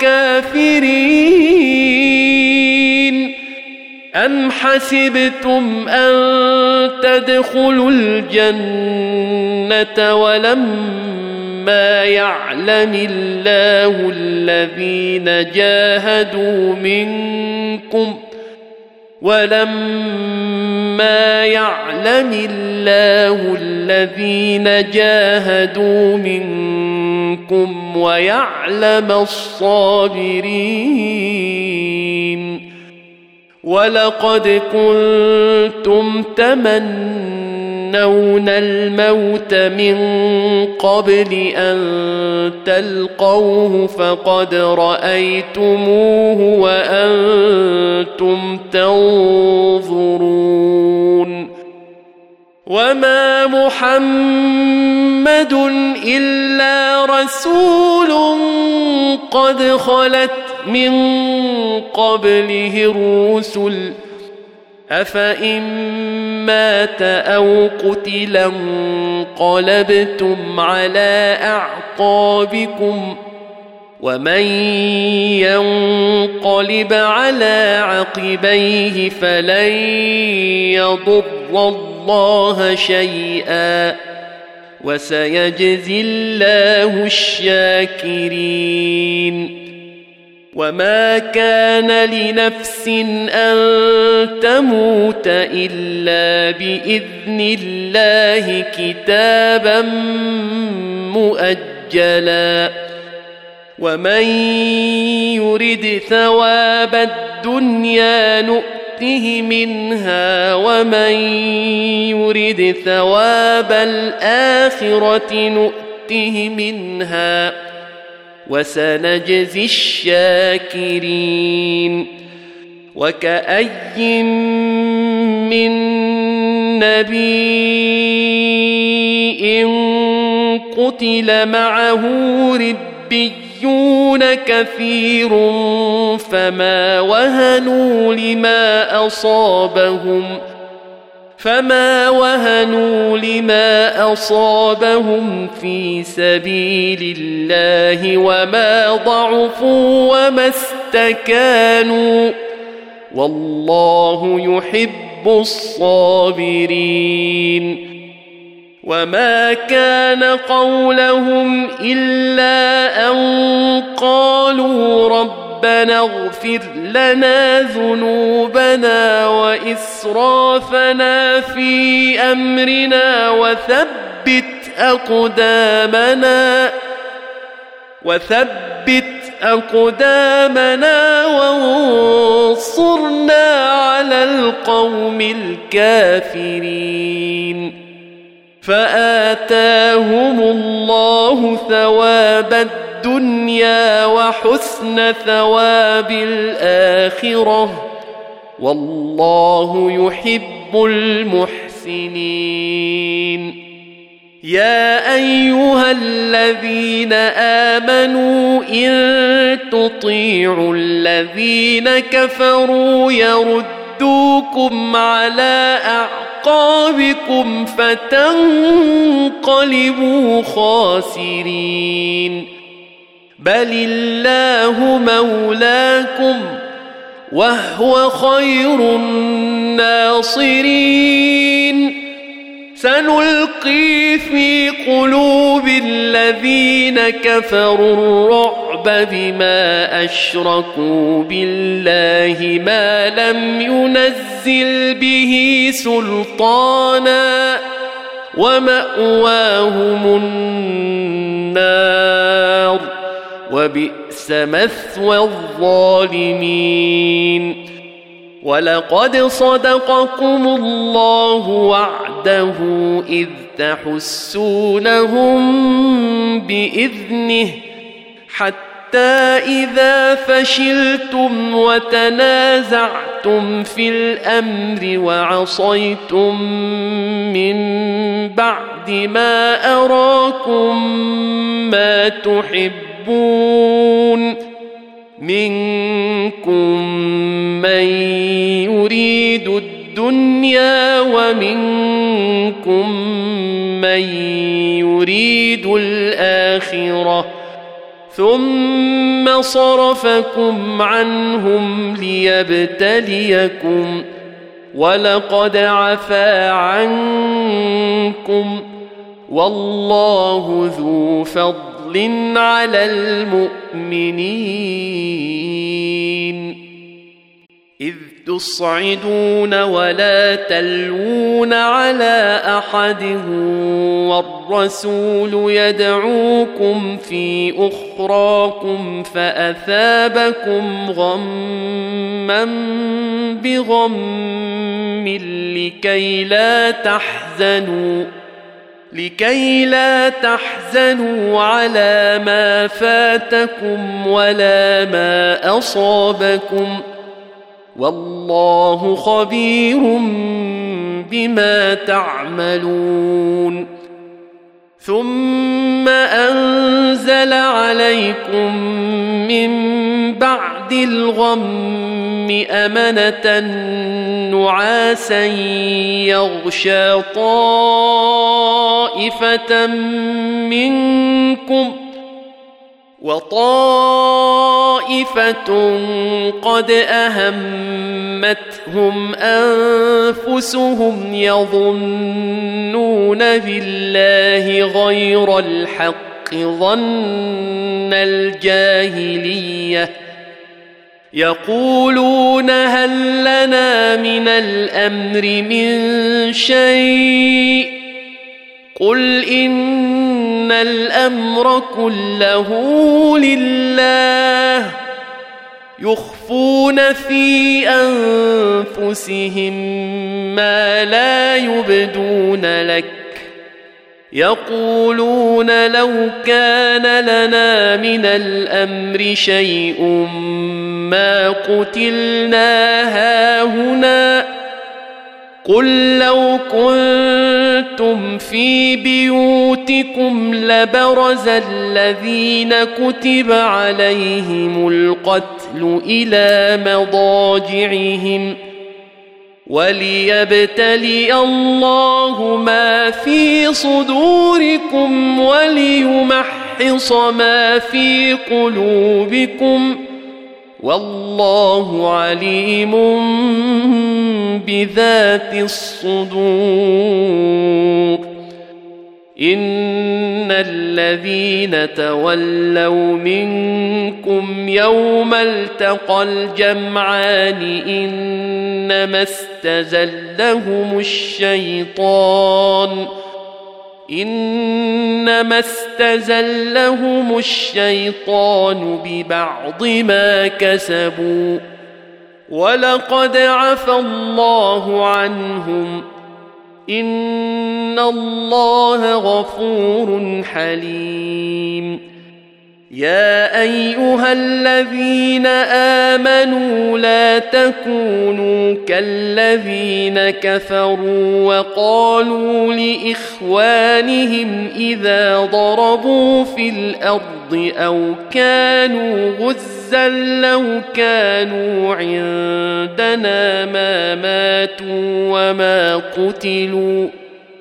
الكافرين أم حسبتم أن تدخلوا الجنة ولما يعلم الله الذين جاهدوا منكم ولما يعلم الله الذين جاهدوا منكم ويعلم الصابرين ولقد كنتم تمنون الموت من قبل أن تلقوه فقد رأيتموه وأنتم تنظرون وما محمد إلا رسول قد خلت من قبله الرسل أفإن مات أو قتل انقلبتم على أعقابكم ومن ينقلب على عقبيه فلن يضر الله شيئا وسيجزي الله الشاكرين وما كان لنفس أن تموت إلا بإذن الله كتابا مؤجلا ومن يرد ثواب الدنيا نؤته منها ومن يرد ثواب الآخرة نؤته منها وسنجزي الشاكرين وكأي من نبي قتل معه ربيون كثير فما وهنوا لما أصابهم فما وهنوا لما أصابهم في سبيل الله وما ضعفوا وما استكانوا والله يحب الصابرين وما كان قولهم إلا أن قالوا ربنا اغفر لنا ذنوبنا وإسرافنا في أمرنا وثبت أقدامنا وثبت أقدامنا وانصرنا على القوم الكافرين فآتاهم الله ثواب الدنيا وحسن ثواب الآخرة والله يحب المحسنين يا أيها الذين آمنوا إن تطيعوا الذين كفروا يردوكم على أعقابكم فتنقلبوا خاسرين بل الله مولاكم وهو خير الناصرين سنلقي في قلوب الذين كفروا الرعب بما أشركوا بالله ما لم ينزل به سلطانا ومأواهم النار وبئس مثوى الظالمين ولقد صدقكم الله وعده إذ تحسونهم بإذنه حتى إذا فشلتم وتنازعتم في الأمر وعصيتم من بعد ما أراكم ما تحبون منكم من يريد الدنيا ومنكم من يريد الآخرة ثم صرفكم عنهم ليبتليكم ولقد عفا عنكم والله ذو فضل على المؤمنين إذ تصعدون ولا تلوون على أحد والرسول يدعوكم في أخراكم فأثابكم غما بغم لكي لا تحزنوا لكي لا تحزنوا على ما فاتكم ولا ما أصابكم والله خبير بما تعملون ثم أنزل عليكم من بعد الغم أمنة نعاسا يغشى طائفة منكم وطائفة قد أهمتهم أنفسهم يظنون بالله غير الحق ظن الجاهلية يقولون هل لنا من الأمر من شيء قل إن الأمر كله لله يخفون في أنفسهم ما لا يبدون لك يقولون لو كان لنا من الأمر شيء ما قتلنا هاهنا قل لو كنتم في بيوتكم لبرز الذين كتب عليهم القتل إلى مضاجعهم وليبتلي الله ما في صدوركم وليمحص ما في قلوبكم والله عليم بذات الصدور إن الذين تولوا منكم يوم التقى الجمعان إنما استزلهم الشيطان إنما استزلهم الشيطان ببعض ما كسبوا ولقد عفى الله عنهم إن الله غفور حليم يا أيها الذين آمنوا لا تكونوا كالذين كفروا وقالوا لإخوانهم إذا ضربوا في الأرض أو كانوا غزا لو كانوا عندنا ما ماتوا وما قتلوا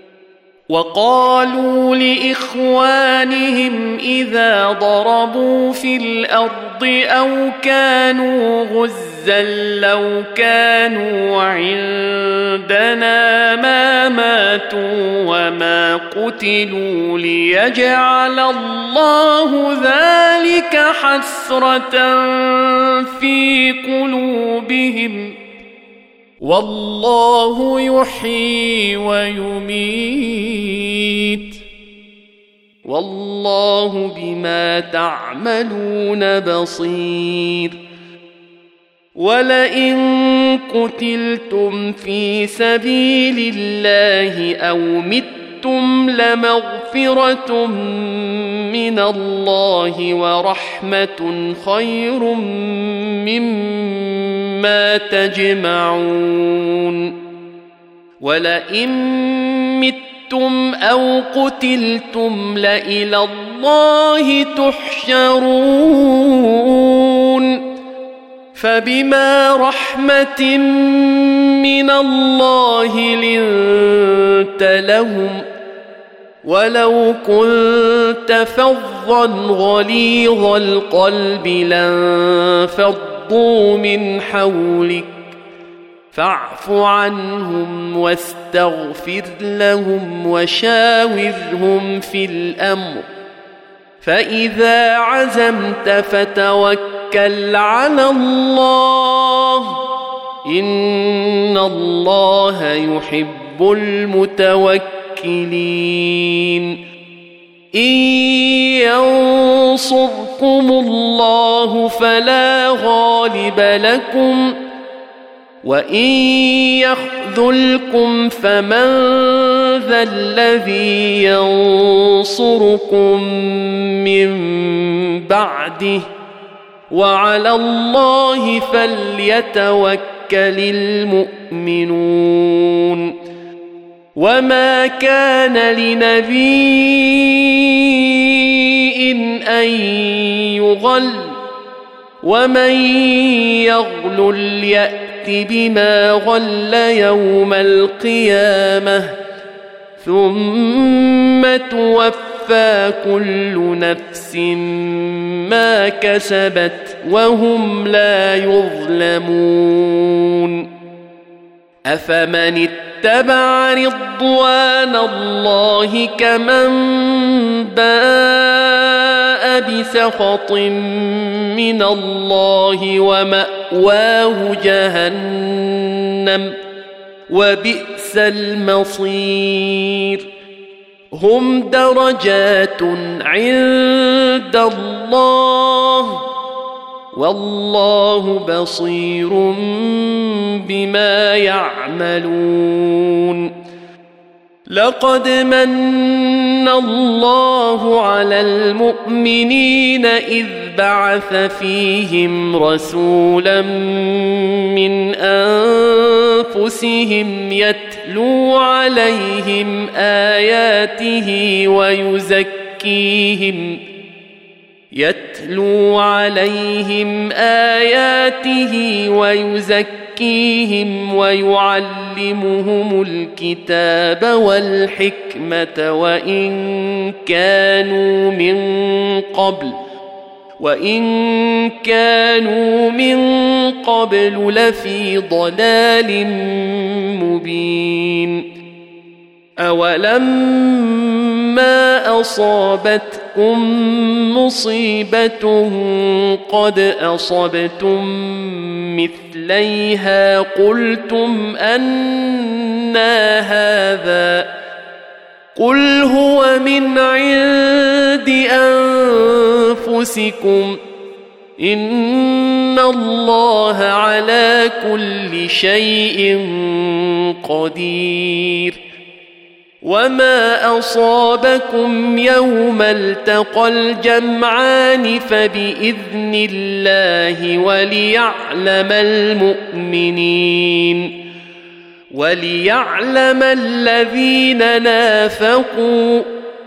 وقالوا لإخوانهم إذا ضربوا في الأرض أو كانوا غزا لو كانوا عندنا ما ماتوا وما قتلوا ليجعل الله ذلك حسرة في قلوبهم والله يحيي ويميت والله بما تعملون بصير ولئن قتلتم في سبيل الله أو متم لمغفرة من الله ورحمة خير مما تجمعون ولئن متم أو قتلتم لإلى الله تحشرون فبما رحمة من الله لنت لهم ولو كنت فظا غليظ القلب لانفضوا من حولك فاعف عنهم واستغفر لهم وشاورهم في الأمر فإذا عزمت فتوكل على الله إن الله يحب المتوكلين إن ينصركم الله فلا غالب لكم وإن يخذلكم فمن ذا الذي ينصركم من بعده وعلى الله فليتوكل المؤمنون وما كان لنبي أن يغل ومن يغلل يأت بما غل يوم القيامة ثم توفى كل نفس ما كسبت وهم لا يظلمون أفمن اتبع رضوان الله كمن باء بسخط من الله ومأواه جهنم وبئس المصير هم درجات عند الله والله بصير بما يعملون لقد من الله على المؤمنين إذ بعث فيهم رسولا من أنفسهم يتلو عليهم آياته ويزكيهم يتلو عليهم آياته ويزكيهم ويعلمهم الكتاب والحكمة وإن كانوا من قبل وإن كانوا من قبل لفي ضلال مبين أولما أصابتكم مصيبة قد أصبتم مثليها قلتم أنى هذا قل هو من عند أنفسكم إن الله على كل شيء قدير وما أصابكم يوم التقى الجمعان فبإذن الله وليعلم المؤمنين وليعلم الذين نافقوا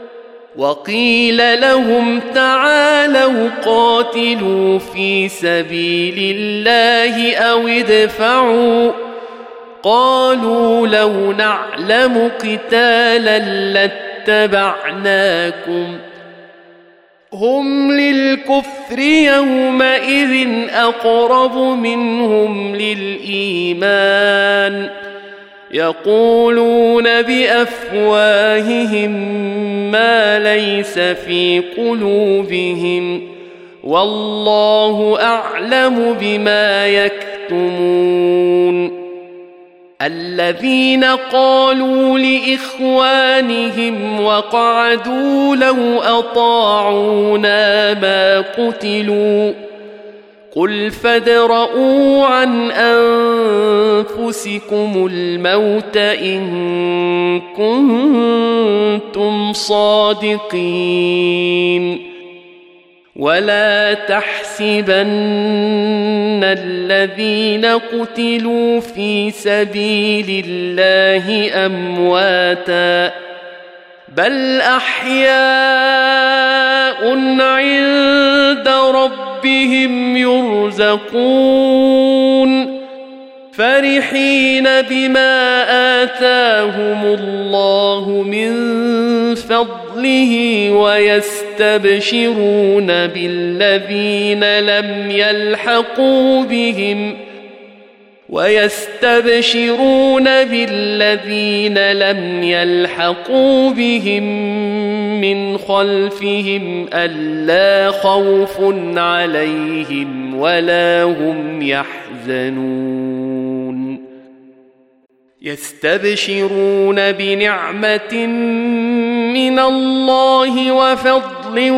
وقيل لهم تعالوا قاتلوا في سبيل الله أو ادفعوا قالوا لو نعلم قتالا لاتبعناكم هم للكفر يومئذ أقرب منهم للإيمان يقولون بأفواههم ما ليس في قلوبهم والله أعلم بما يكتمون الذين قالوا لإخوانهم وقعدوا لو أطاعونا ما قتلوا قل فادرءوا عن أنفسكم الموت إن كنتم صادقين ولا تحسبن الذين قتلوا في سبيل الله أمواتا بل أحياء عند ربهم يرزقون فرحين بما آتاهم الله من فضله ويستبشرون بالذين لم يلحقوا بهم ويستبشرون بالذين لم يلحقوا بهم من خلفهم ألا خوف عليهم ولا هم يحزنون يستبشرون بنعمة من الله وفضل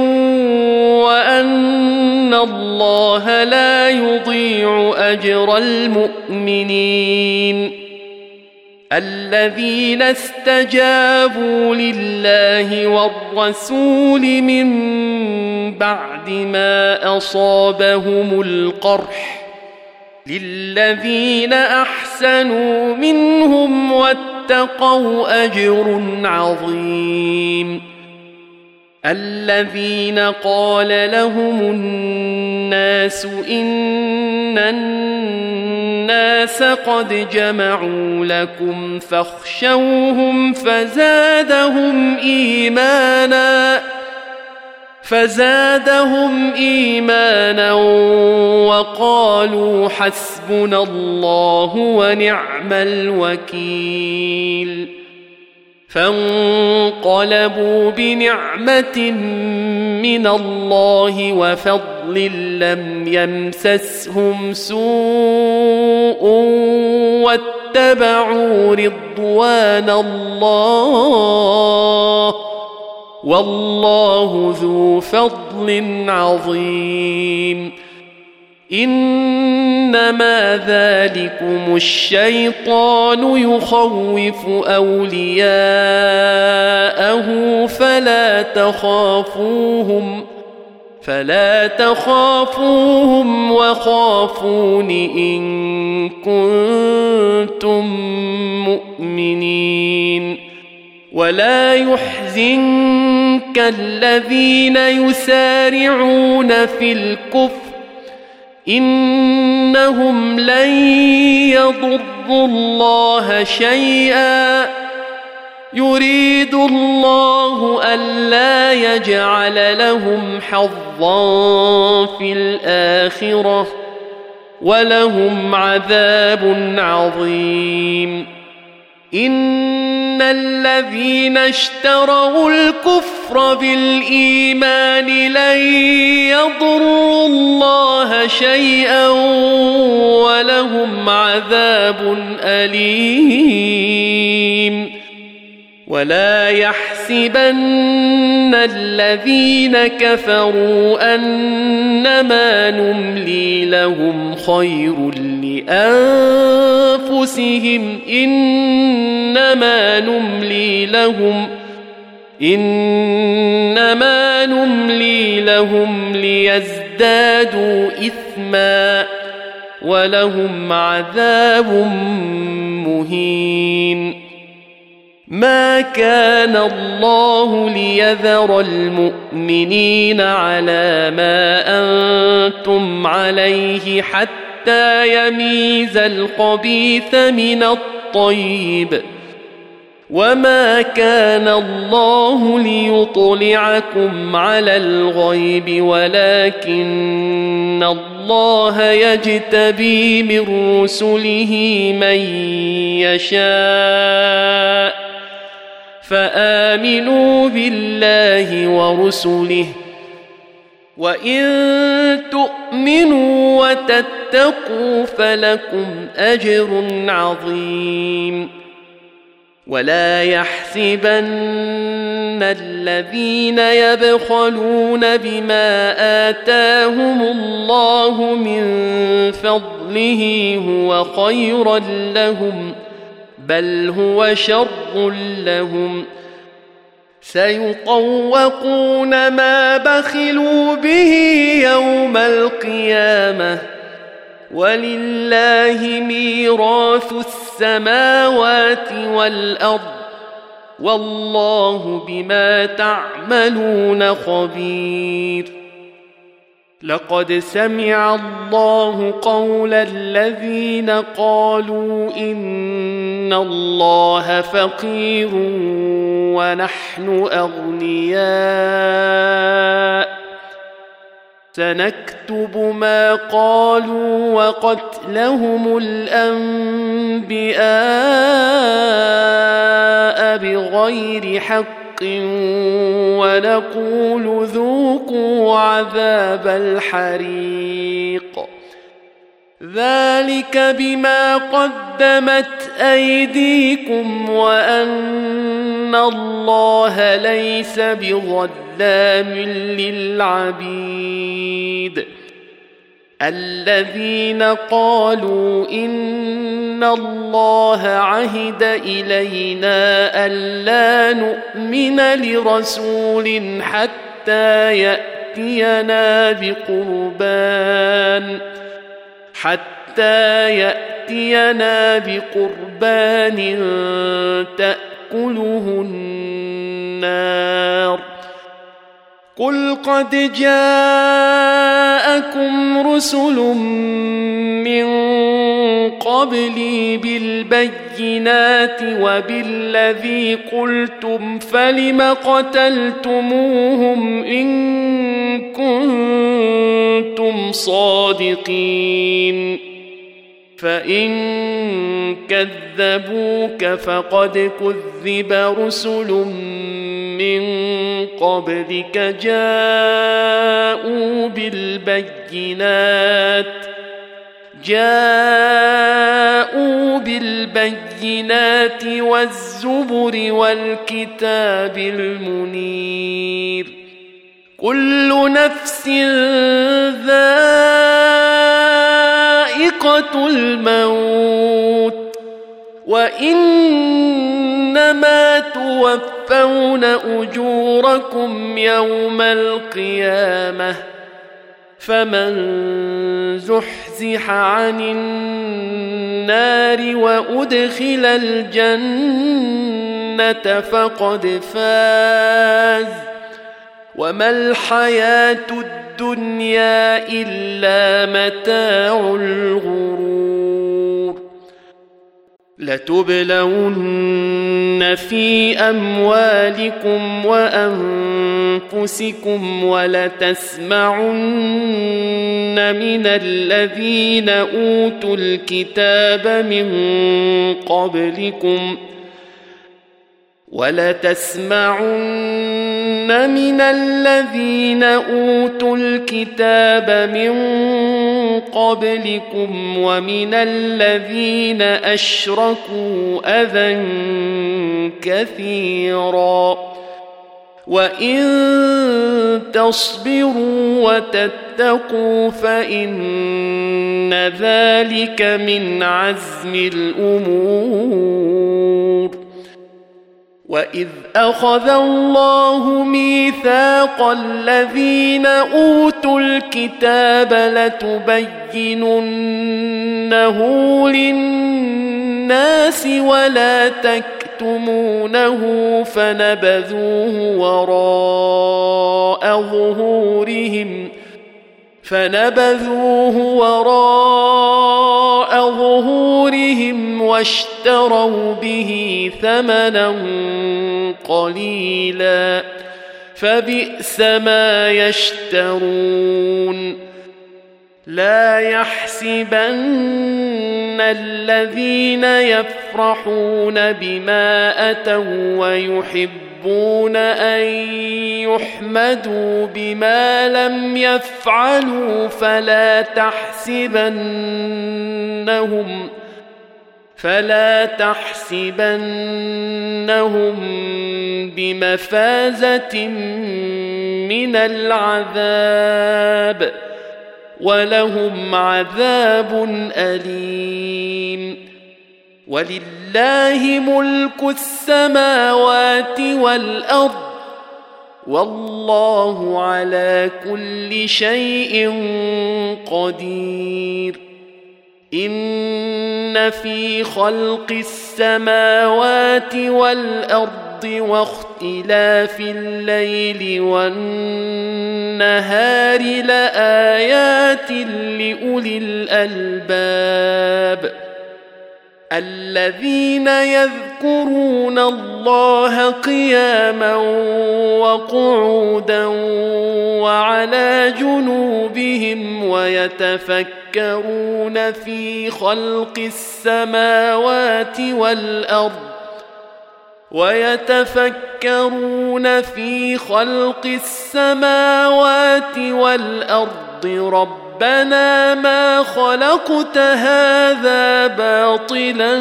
وأن الله لا يضيع أجر المؤمنين الذين استجابوا لله والرسول من بعد ما أصابهم القرح للذين أحسنوا منهم واتقوا أجر عظيم الذين قال لهم الناس إن الناس قد جمعوا لكم فاخشوهم فزادهم إيمانا فزادهم إيمانا وقالوا حسبنا الله ونعم الوكيل فانقلبوا بنعمة من الله وفضل لم يمسسهم سوء واتبعوا رضوان الله والله ذو فضل عظيم إنما ذلكم الشيطان يخوف أولياءه فلا تخافوهم فلا تخافوهم وخافون إن كنتم مؤمنين ولا يحزنك الذين يسارعون في الكفر إنهم لن يضروا الله شيئا يريد الله ألا يجعل لهم حظا في الآخرة ولهم عذاب عظيم إن الذين اشتروا الكفر بالإيمان لن يضروا الله شيئا ولهم عذاب أليم ولا يحسبن الذين كفروا أنما نملي لهم خير لأنفسهم إنما نملي لهم إنما نملي لهم ليزدادوا إثما ولهم عذاب مهين ما كان الله ليذر المؤمنين على ما أنتم عليه حتى يميز الخبيث من الطيب وما كان الله ليطلعكم على الغيب ولكن الله يجتبي من رسله من يشاء فآمنوا بالله ورسله وإن تؤمنوا وتتقوا فلكم أجر عظيم ولا يحسبن الذين يبخلون بما آتاهم الله من فضله هو خيرا لهم بل هو شر لهم سيطوقون ما بخلوا به يوم القيامة ولله ميراث السماوات والأرض والله بما تعملون خبير. لقد سمع الله قول الذين قالوا إن الله فقير ونحن أغنياء سنكتب ما قالوا وقتلهم الأنبياء بغير حق ونقول ذوقوا عذاب الحريق ذلك بما قدمت أيديكم وأن الله ليس بظلام للعبيد. الذين قالوا إن الله عهد إلينا ألا نؤمن لرسول حتى يأتينا بقربان حتى يأتينا بقربان تأكله النار قل قد جاءكم رسل من قبلي بالبينات وبالذي قلتم فلم قتلتموهم إن كنتم صادقين فإن كذبوك فقد كذب رسل من قبلك جاءوا بالبينات جاءوا بالبينات والزبر والكتاب المنير كل نفس ذائقة الموت وإنما توفون أجوركم يوم القيامة فمن زحزح عن النار وأدخل الجنة فقد فاز وما الحياة الدنيا إلا متاع الغرور. لتبلون في أموالكم وأنفسكم ولتسمعن من الذين أوتوا الكتاب من قبلكم ولتسمعن من الذين أوتوا الكتاب من قبلكم ومن الذين أشركوا أذى كثيرا وإن تصبروا وتتقوا فإن ذلك من عزم الأمور. وإذ أخذ الله ميثاق الذين أوتوا الكتاب لتبيننه للناس ولا تكتمونه فنبذوه وراء ظهورهم فنبذوه وراء ظهورهم واشتروا به ثمنا قليلا فبئس ما يشترون. لا يحسبن الذين يفرحون بما أتوا ويحبون أن يحمدوا بما لم يفعلوا فلا تحسبنهم فلا تحسبنهم بمفازة من العذاب ولهم عذاب أليم. ولله ملك السماوات والأرض والله على كل شيء قدير. إن في خلق السماوات والأرض واختلاف الليل والنهار لآيات لأولي الألباب الذين يذكرون الله قياما وقعودا وعلى جنوبهم ويتفكرون في خلق السماوات والأرض ويتفكرون في خلق السماوات والأرض ربنا ما خلقت هذا باطلا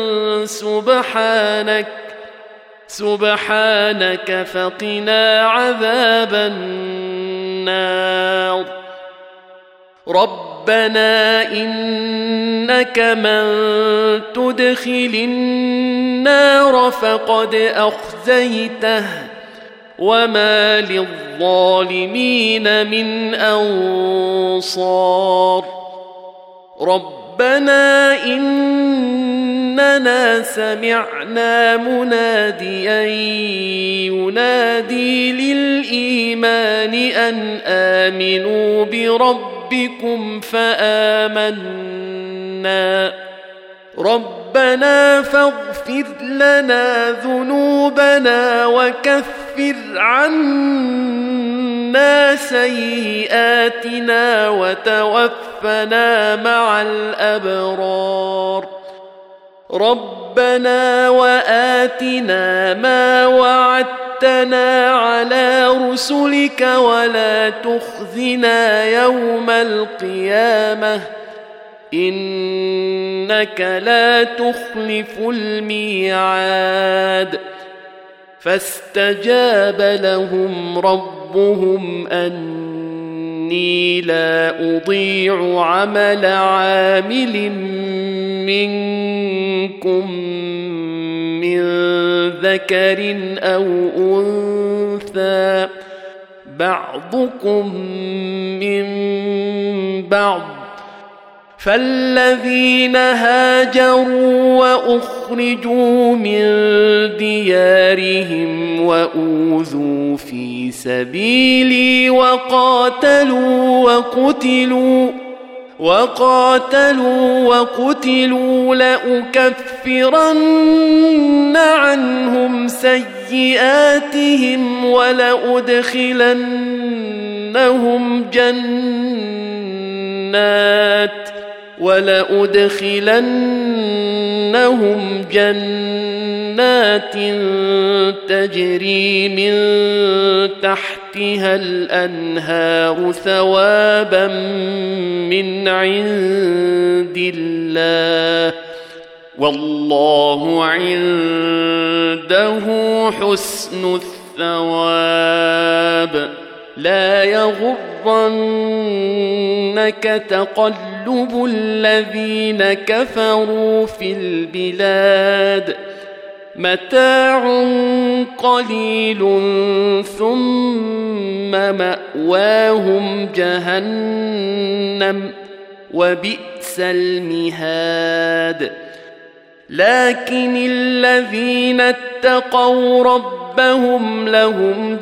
سبحانك سبحانك فقنا عذاب النار. ربنا إنك من تدخل النار فقد أخزيته وما للظالمين من أنصار. ربنا إننا سمعنا مناديا ينادي للإيمان أن آمنوا بربكم فآمنا ربنا فاغفر لنا ذنوبنا وكفر عنا سيئاتنا وتوفنا مع الأبرار. ربنا وآتنا ما وعدتنا على رسلك ولا تخزنا يوم القيامة إنك لا تخلف الميعاد. فاستجاب لهم ربهم أني لا أضيع عمل عامل منكم من ذكر أو أنثى بعضكم من بعض فالذين هاجروا وأخرجوا من ديارهم وأوذوا في سبيلي وقاتلوا وقتلوا وقاتلوا وقتلوا لأكفرن عنهم سيئاتهم ولأدخلنهم جنات ولأدخلنهم جنات تجري من تحتها الأنهار ثوابا من عند الله والله عنده حسن الثواب. لا يغرنك تقلب الذين كفروا في البلاد متاع قليل ثم مأواهم جهنم وبئس المهاد. لكن الذين اتقوا ربهم لهم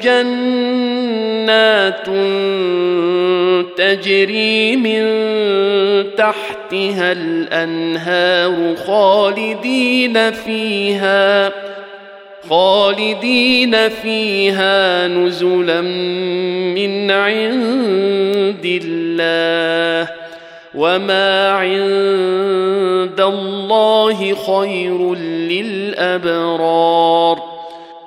جنات تجري من تحتها الأنهار خالدين فيها خالدين فيها نزلا من عند الله وما عند الله خير للأبرار.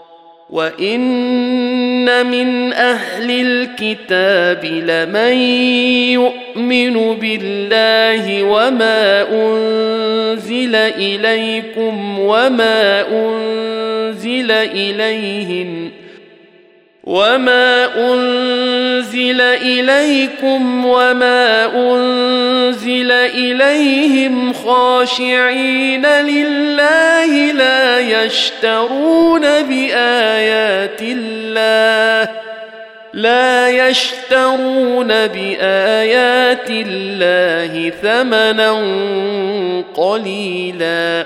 وإن من أهل الكتاب لمن يؤمن بالله وما أنزل أنزل إليكم وما أنزل إليهم وما أنزل إليكم وما أنزل إليهم خاشعين لله لا يشترون بآيات الله لا يشترون بآيات الله ثمنا قليلا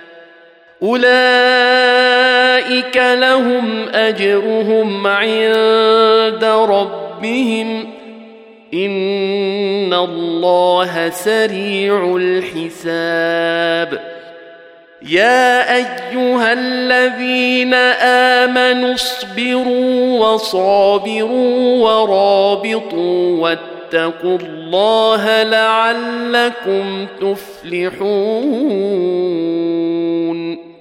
أولئك لهم أجرهم عند ربهم إن الله سريع الحساب يا أيها الذين آمنوا اصبروا وصابروا ورابطوا واتقوا الله لعلكم تفلحون